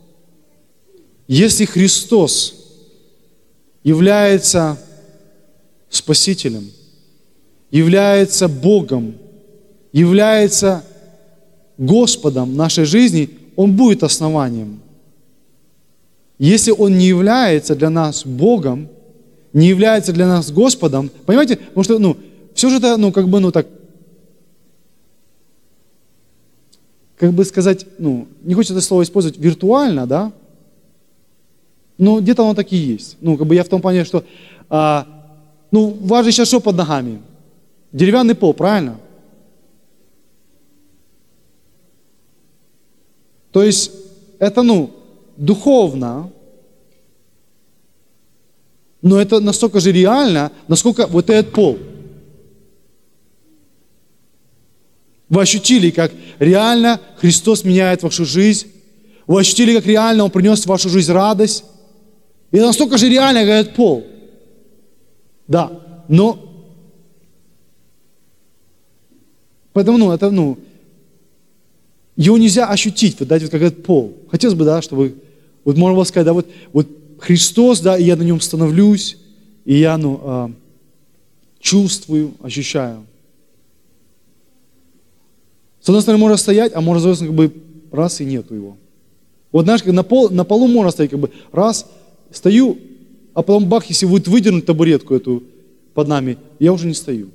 Если Христос является Спасителем, является Богом, является Господом нашей жизни, Он будет основанием. Если Он не является для нас Богом, не является для нас Господом, понимаете, потому что, все же это, сказать, не хочется это слово использовать, виртуально, да? Но где-то оно так и есть. Я в том плане, что, у вас же сейчас что под ногами? Деревянный пол, правильно? То есть, это, духовно, но это настолько же реально, насколько вот этот пол. Вы ощутили, как реально Христос меняет вашу жизнь. Вы ощутили, как реально Он принес в вашу жизнь радость. И это настолько же реально, как этот пол. Да, но поэтому, его нельзя ощутить, как этот пол. Хотелось бы, да, чтобы, можно было сказать, да, вот Христос, да, и я на Нем становлюсь, и я, чувствую, ощущаю. С одной стороны, можно стоять, а можно, раз и нету Его. Вот знаешь, как на полу можно стоять, раз, стою, а потом бах, если будет выдернуть табуретку эту под нами, я уже не стою.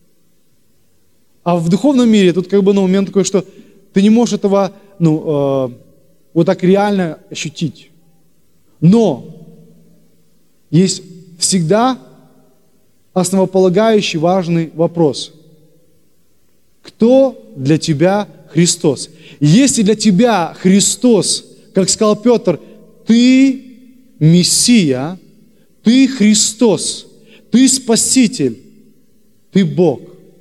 А в духовном мире тут момент такой, что ты не можешь этого, вот так реально ощутить. Но есть всегда основополагающий важный вопрос. Кто для тебя Христос? Если для тебя Христос, как сказал Петр, ты Мессия, ты Христос, ты Спаситель, ты Бог,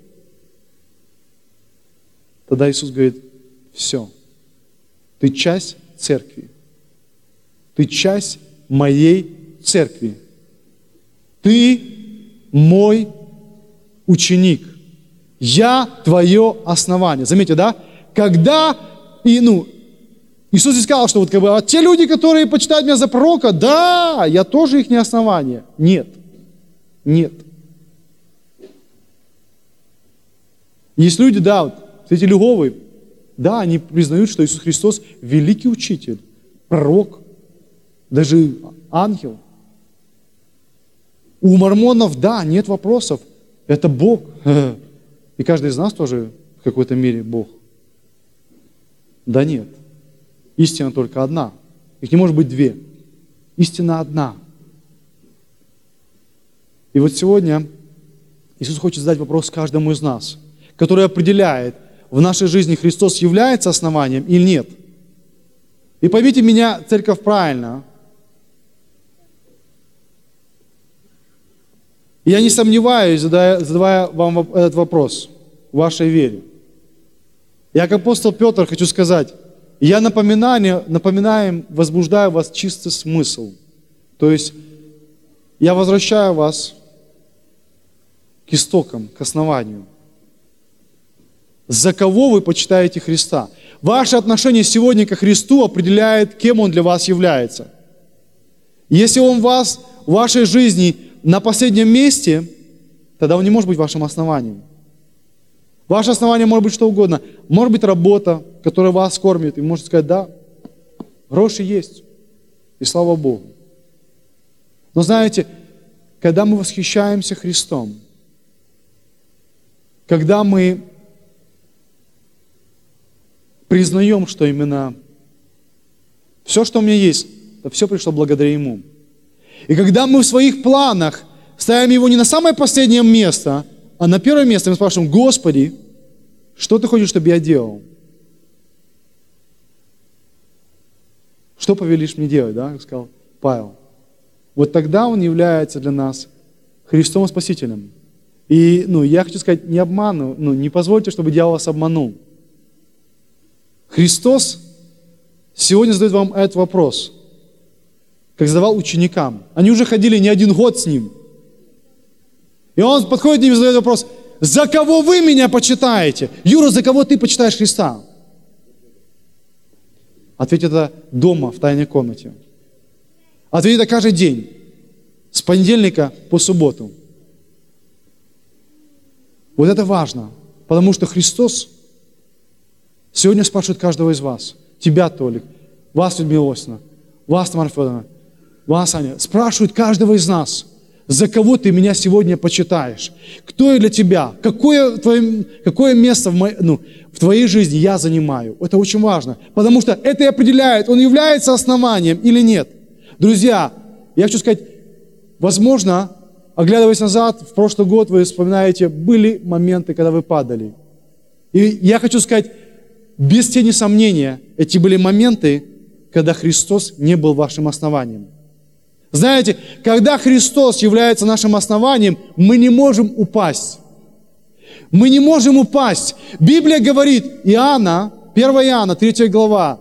тогда Иисус говорит: все, ты часть церкви, ты часть моей церкви, ты мой ученик. Я твое основание. Заметьте, да? Когда, Иисус здесь сказал, что вот а те люди, которые почитают меня за пророка, да, я тоже их не основание. Нет. Есть люди, да, вот, эти Львовы, да, они признают, что Иисус Христос великий учитель, пророк, даже ангел. У мормонов, да, нет вопросов. Это Бог. И каждый из нас тоже в какой-то мере Бог. Да нет. Истина только одна. Их не может быть две. Истина одна. И вот сегодня Иисус хочет задать вопрос каждому из нас, который определяет, в нашей жизни Христос является основанием или нет. И поймите меня, церковь, правильно. Я не сомневаюсь, задавая вам этот вопрос, в вашей вере. Я, как апостол Петр, хочу сказать, я напоминаем, возбуждаю в вас чистый смысл. То есть я возвращаю вас к истокам, к основанию. За кого вы почитаете Христа? Ваше отношение сегодня ко Христу определяет, кем Он для вас является. Если Он в вашей жизни на последнем месте, тогда Он не может быть вашим основанием. Ваше основание может быть что угодно. Может быть работа, которая вас кормит. И можете сказать, да, гроши есть. И слава Богу. Но знаете, когда мы восхищаемся Христом, когда мы признаем, что именно все, что у меня есть, это все пришло благодаря Ему. И когда мы в своих планах ставим Его не на самое последнее место, а на первое место, мы спрашиваем, Господи, что Ты хочешь, чтобы я делал? Что повелишь мне делать, да, как сказал Павел. Вот тогда Он является для нас Христом и Спасителем. И, я хочу сказать, не обману, не позвольте, чтобы дьявол вас обманул. Христос сегодня задает вам этот вопрос, как задавал ученикам. Они уже ходили не один год с Ним. И Он подходит к ним и задает вопрос, за кого вы меня почитаете? Юра, за кого ты почитаешь Христа? Ответь это дома, в тайной комнате. Ответь это каждый день, с понедельника по субботу. Вот это важно, потому что Христос сегодня спрашивает каждого из вас, тебя, Толик, вас, Людмила Осина, вас, Тамара Федоровна, вас, Аня, спрашивает каждого из нас, за кого ты меня сегодня почитаешь? Кто я для тебя? Какое место в твоей жизни я занимаю? Это очень важно, потому что это и определяет, он является основанием или нет. Друзья, я хочу сказать, возможно, оглядываясь назад, в прошлый год вы вспоминаете, были моменты, когда вы падали. И я хочу сказать, без тени сомнения, эти были моменты, когда Христос не был вашим основанием. Знаете, когда Христос является нашим основанием, мы не можем упасть. Мы не можем упасть. Библия говорит, 1 Иоанна, 3 глава,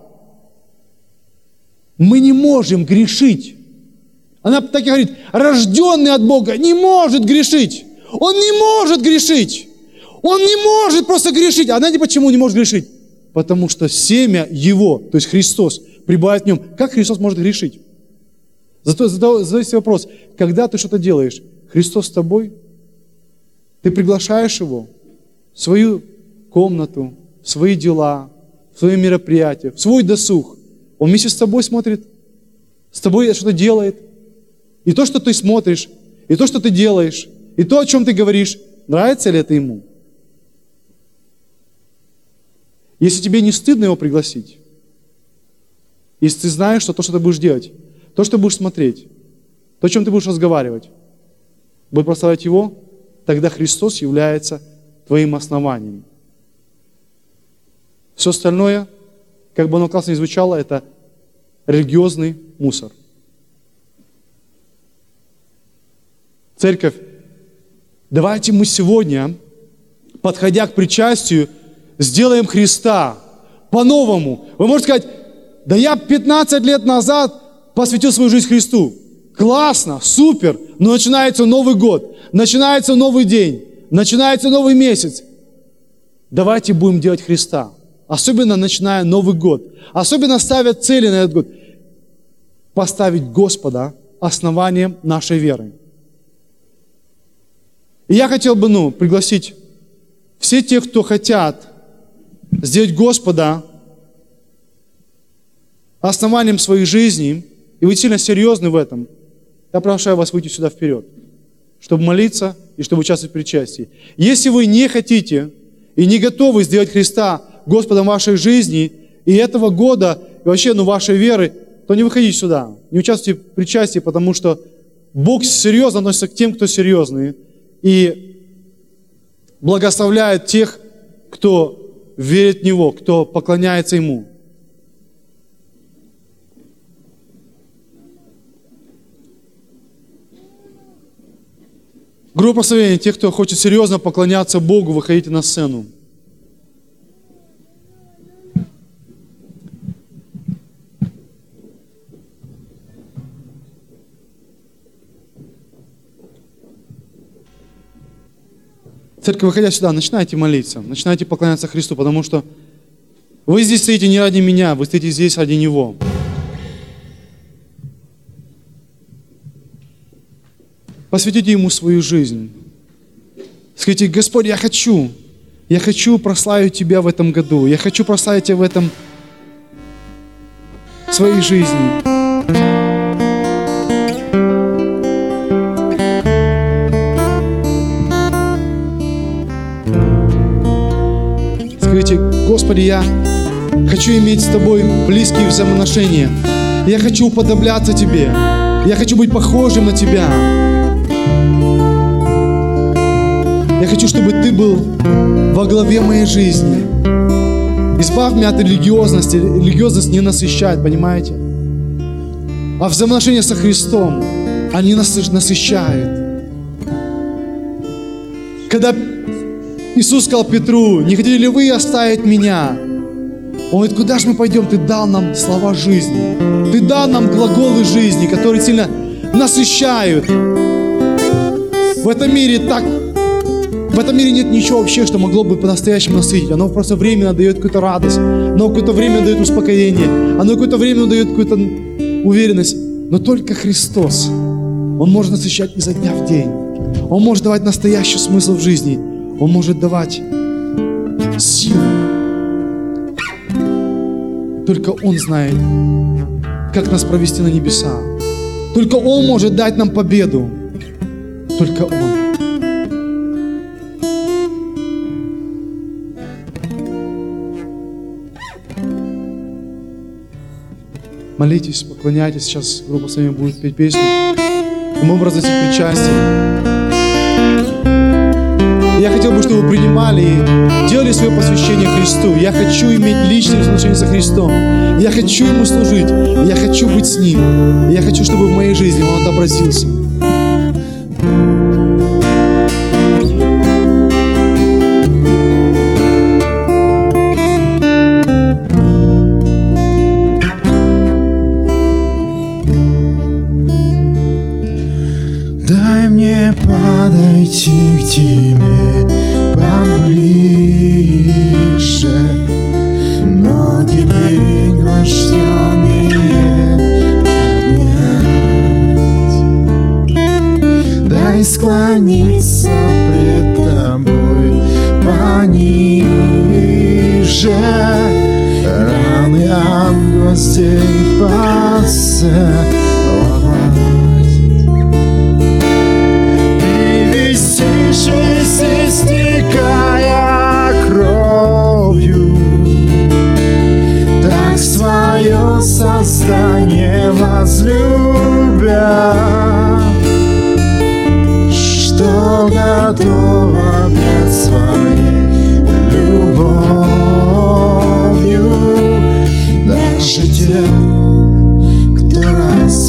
мы не можем грешить. Она так и говорит, рожденный от Бога не может грешить. Он не может грешить. Он не может просто грешить. А знаете, почему не может грешить? Потому что семя Его, то есть Христос, пребывает в Нем. Как Христос может грешить? Зато задай себе вопрос, когда ты что-то делаешь, Христос с тобой, ты приглашаешь Его в свою комнату, в свои дела, в свои мероприятия, в свой досуг. Он вместе с тобой смотрит, с тобой что-то делает. И то, что ты смотришь, и то, что ты делаешь, и то, о чем ты говоришь, нравится ли это Ему? Если тебе не стыдно Его пригласить, если ты знаешь, что то, что ты будешь делать, то, что ты будешь смотреть, то, о чем ты будешь разговаривать, будет прославлять Его, тогда Христос является твоим основанием. Все остальное, как бы оно классно ни звучало, это религиозный мусор. Церковь, давайте мы сегодня, подходя к причастию, сделаем Христа по-новому. Вы можете сказать, да я 15 лет назад посвятил свою жизнь Христу. Классно, супер, но начинается Новый год, начинается новый день, начинается новый месяц. Давайте будем делать Христа. Особенно начиная Новый год. Особенно ставя цели на этот год. Поставить Господа основанием нашей веры. И я хотел бы, пригласить все тех, кто хотят сделать Господа основанием своей жизни, и вы сильно серьезны в этом, я приглашаю вас выйти сюда вперед, чтобы молиться и чтобы участвовать в причастии. Если вы не хотите и не готовы сделать Христа Господом вашей жизни и этого года, и вообще вашей веры, то не выходите сюда, не участвуйте в причастии, потому что Бог серьезно относится к тем, кто серьезный, и благословляет тех, кто верит в Него, кто поклоняется Ему. Группа прославления, тех, кто хочет серьезно поклоняться Богу, выходите на сцену. Церковь, выходя сюда, начинайте молиться, начинайте поклоняться Христу, потому что вы здесь стоите не ради меня, вы стоите здесь ради Него. Посвятите Ему свою жизнь. Скажите: Господь, я хочу прославить Тебя в этом году, я хочу прославить Тебя в этом своей жизни. Скажите: Господи, я хочу иметь с Тобой близкие взаимоотношения. Я хочу уподобляться Тебе. Я хочу быть похожим на Тебя. Я хочу, чтобы Ты был во главе моей жизни. Избавь меня от религиозности. Религиозность не насыщает, понимаете? А взаимоотношения со Христом, они нас насыщают. Когда Иисус сказал Петру: не хотели ли вы оставить меня? Он говорит: куда же мы пойдем? Ты дал нам слова жизни. Ты дал нам глаголы жизни, которые сильно насыщают. В этом мире нет ничего вообще, что могло бы по-настоящему насытить. Оно просто временно дает какую-то радость, оно какое-то время дает успокоение, оно какое-то время дает какую-то уверенность. Но только Христос, Он может насыщать изо дня в день. Он может давать настоящий смысл в жизни. Он может давать силу. Только Он знает, как нас провести на небеса. Только Он может дать нам победу. Только Он. Молитесь, поклоняйтесь. Сейчас группа с вами будет петь песню. Мы будем разносить причастие. Я хотел бы, чтобы вы принимали и делали свое посвящение Христу. Я хочу иметь личное отношение со Христом. Я хочу Ему служить. Я хочу быть с Ним. Я хочу, чтобы в моей жизни Он отобразился. Дай мне подойти к Тебе поближе, ноги пригвожденные поднять. Дай склониться пред Тобой пониже, раны от гвоздей поцеловать. Истекая кровью, так свое создание возлюбя, что готово пред своей любовью даже тех, кто раз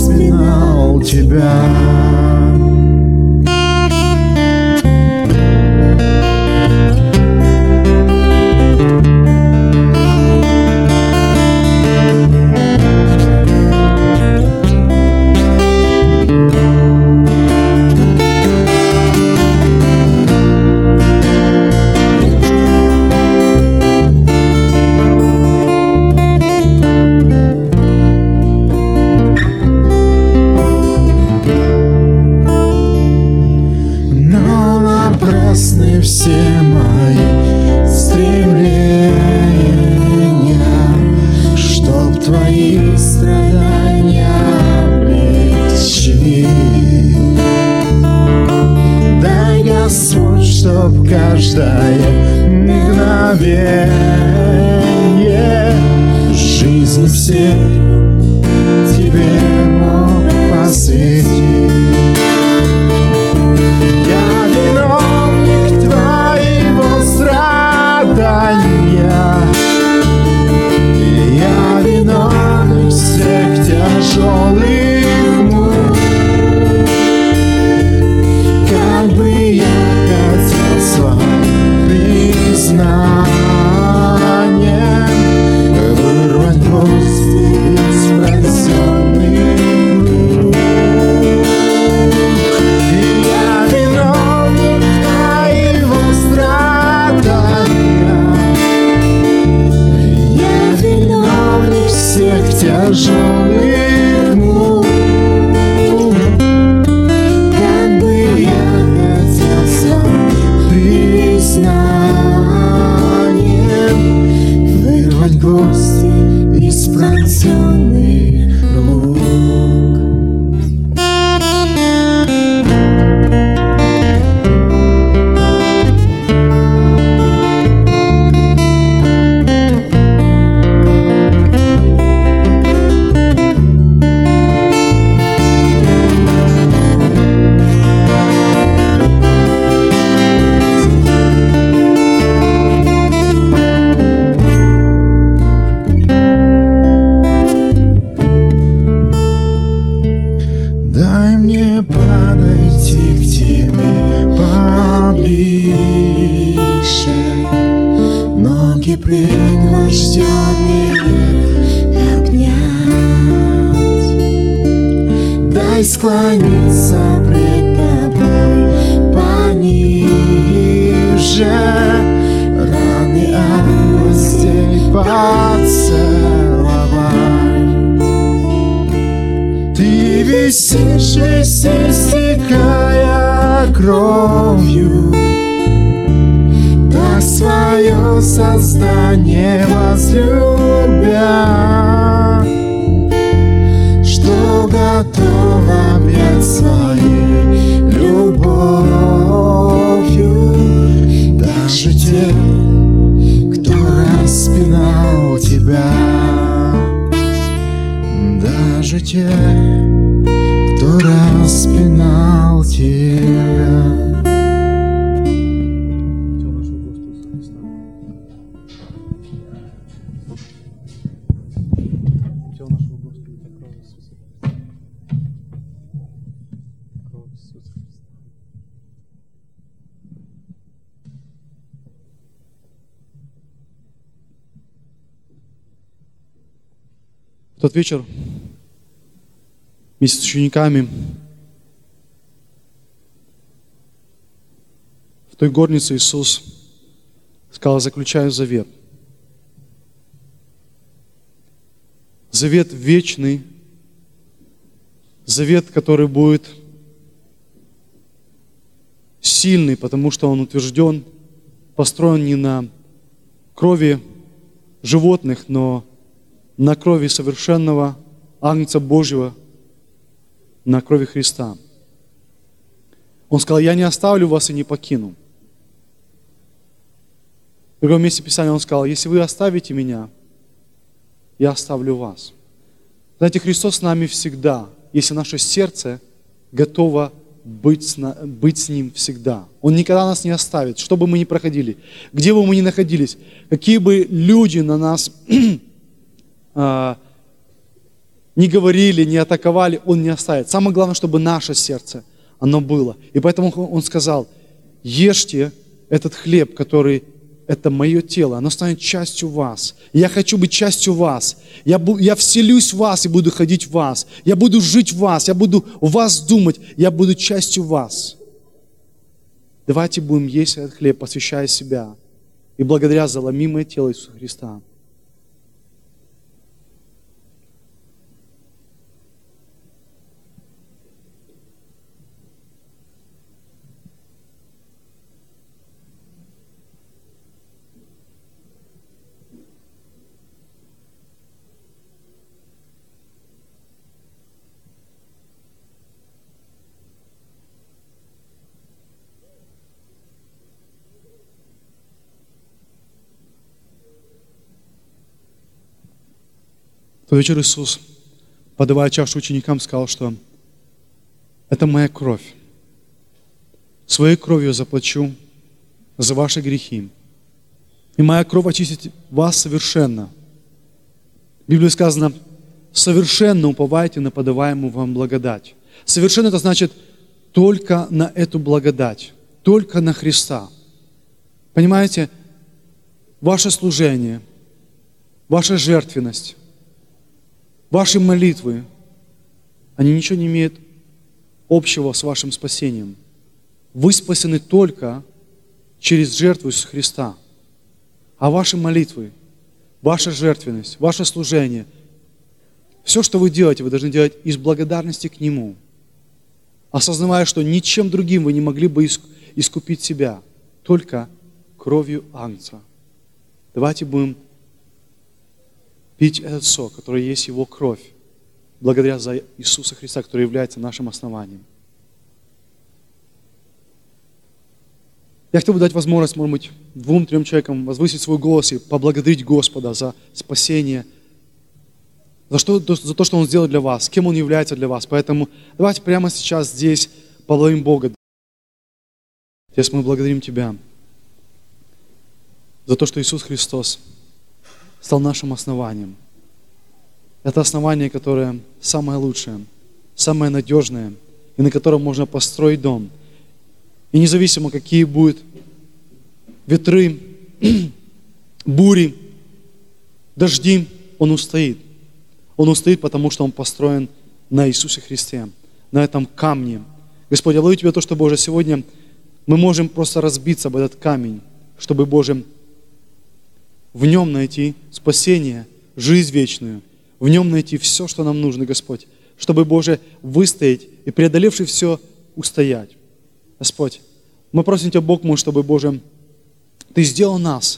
благословение жизни всей Тебе мог посвятить. Я виновник Твоего страдания, я виновник всех тяжелых мук. Как бы я хотел своим признанием вырвать гвоздь из пронзенных рук. Я виновник Твоего страдания, я виновник всех тяжелых мук. Как бы я хотел своим признанием вырвать гвоздь из пронзенных рук. Дай мне подойти к Тебе поближе, ноги пригвожденные обнять. Дай склониться пред Тобой пониже, раны от гвоздей поцеловать. Ты висишь весь истекая кровью, так свое создание возлюбя, что готов объять своей любовью даже те, кто распинал Тебя. Даже те, кто распинал Тебя. В тот вечер вместе с учениками в той горнице Иисус сказал: заключаю завет. Завет вечный, завет, который будет сильный, потому что он утвержден, построен не на крови животных, но на крови совершенного Агнца Божьего, на крови Христа. Он сказал: я не оставлю вас и не покину. В другом месте Писания он сказал: если вы оставите меня, я оставлю вас. Знаете, Христос с нами всегда, если наше сердце готово быть с Ним всегда. Он никогда нас не оставит, что бы мы ни проходили, где бы мы ни находились, какие бы люди на нас не говорили, не атаковали, Он не оставит. Самое главное, чтобы наше сердце, оно было. И поэтому Он сказал: ешьте этот хлеб, который, это мое тело, оно станет частью вас. Я хочу быть частью вас. Я вселюсь в вас и буду ходить в вас. Я буду жить в вас, я буду в вас думать, я буду частью вас. Давайте будем есть этот хлеб, посвящая себя. И благодаря за ломимое тело Иисуса Христа. тот вечер Иисус, подавая чашу ученикам, сказал, что это моя кровь. Своей кровью заплачу за ваши грехи. И моя кровь очистит вас совершенно. В Библии сказано, совершенно уповайте на подаваемую вам благодать. Совершенно это значит только на эту благодать, только на Христа. Понимаете, ваше служение, ваша жертвенность, ваши молитвы, они ничего не имеют общего с вашим спасением. Вы спасены только через жертву Иисуса Христа. А ваши молитвы, ваша жертвенность, ваше служение, все, что вы делаете, вы должны делать из благодарности к Нему, осознавая, что ничем другим вы не могли бы искупить себя, только кровью Агнца. Давайте будем пить этот сок, который есть Его кровь, благодаря за Иисуса Христа, который является нашим основанием. Я хотел бы дать возможность, может быть, 2-3 человекам возвысить свой голос и поблагодарить Господа за спасение, за то, что Он сделал для вас, кем Он является для вас. Поэтому давайте прямо сейчас здесь поблагодарим Бога. Отец, мы благодарим Тебя за то, что Иисус Христос стал нашим основанием. Это основание, которое самое лучшее, самое надежное, и на котором можно построить дом. И независимо, какие будут ветры, бури, дожди, он устоит. Он устоит, потому что он построен на Иисусе Христе, на этом камне. Господь, я благодарю Тебя за то, что, Боже, сегодня мы можем просто разбиться об этот камень, чтобы, Боже, в нем найти спасение, жизнь вечную, в нем найти все, что нам нужно, Господь, чтобы, Боже, выстоять и, преодолевши все, устоять. Господь, мы просим Тебя, Бог мой, чтобы, Боже, Ты сделал нас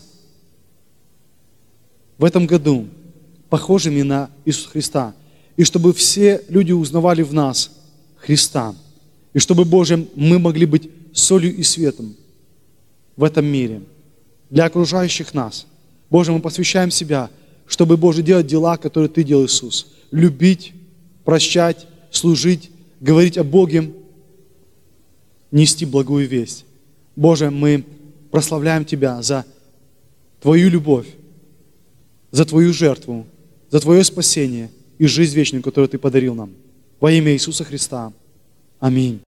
в этом году похожими на Иисуса Христа, и чтобы все люди узнавали в нас Христа, и чтобы, Боже, мы могли быть солью и светом в этом мире для окружающих нас. Боже, мы посвящаем себя, чтобы, Боже, делать дела, которые Ты делал, Иисус. Любить, прощать, служить, говорить о Боге, нести благую весть. Боже, мы прославляем Тебя за Твою любовь, за Твою жертву, за Твое спасение и жизнь вечную, которую Ты подарил нам. Во имя Иисуса Христа. Аминь.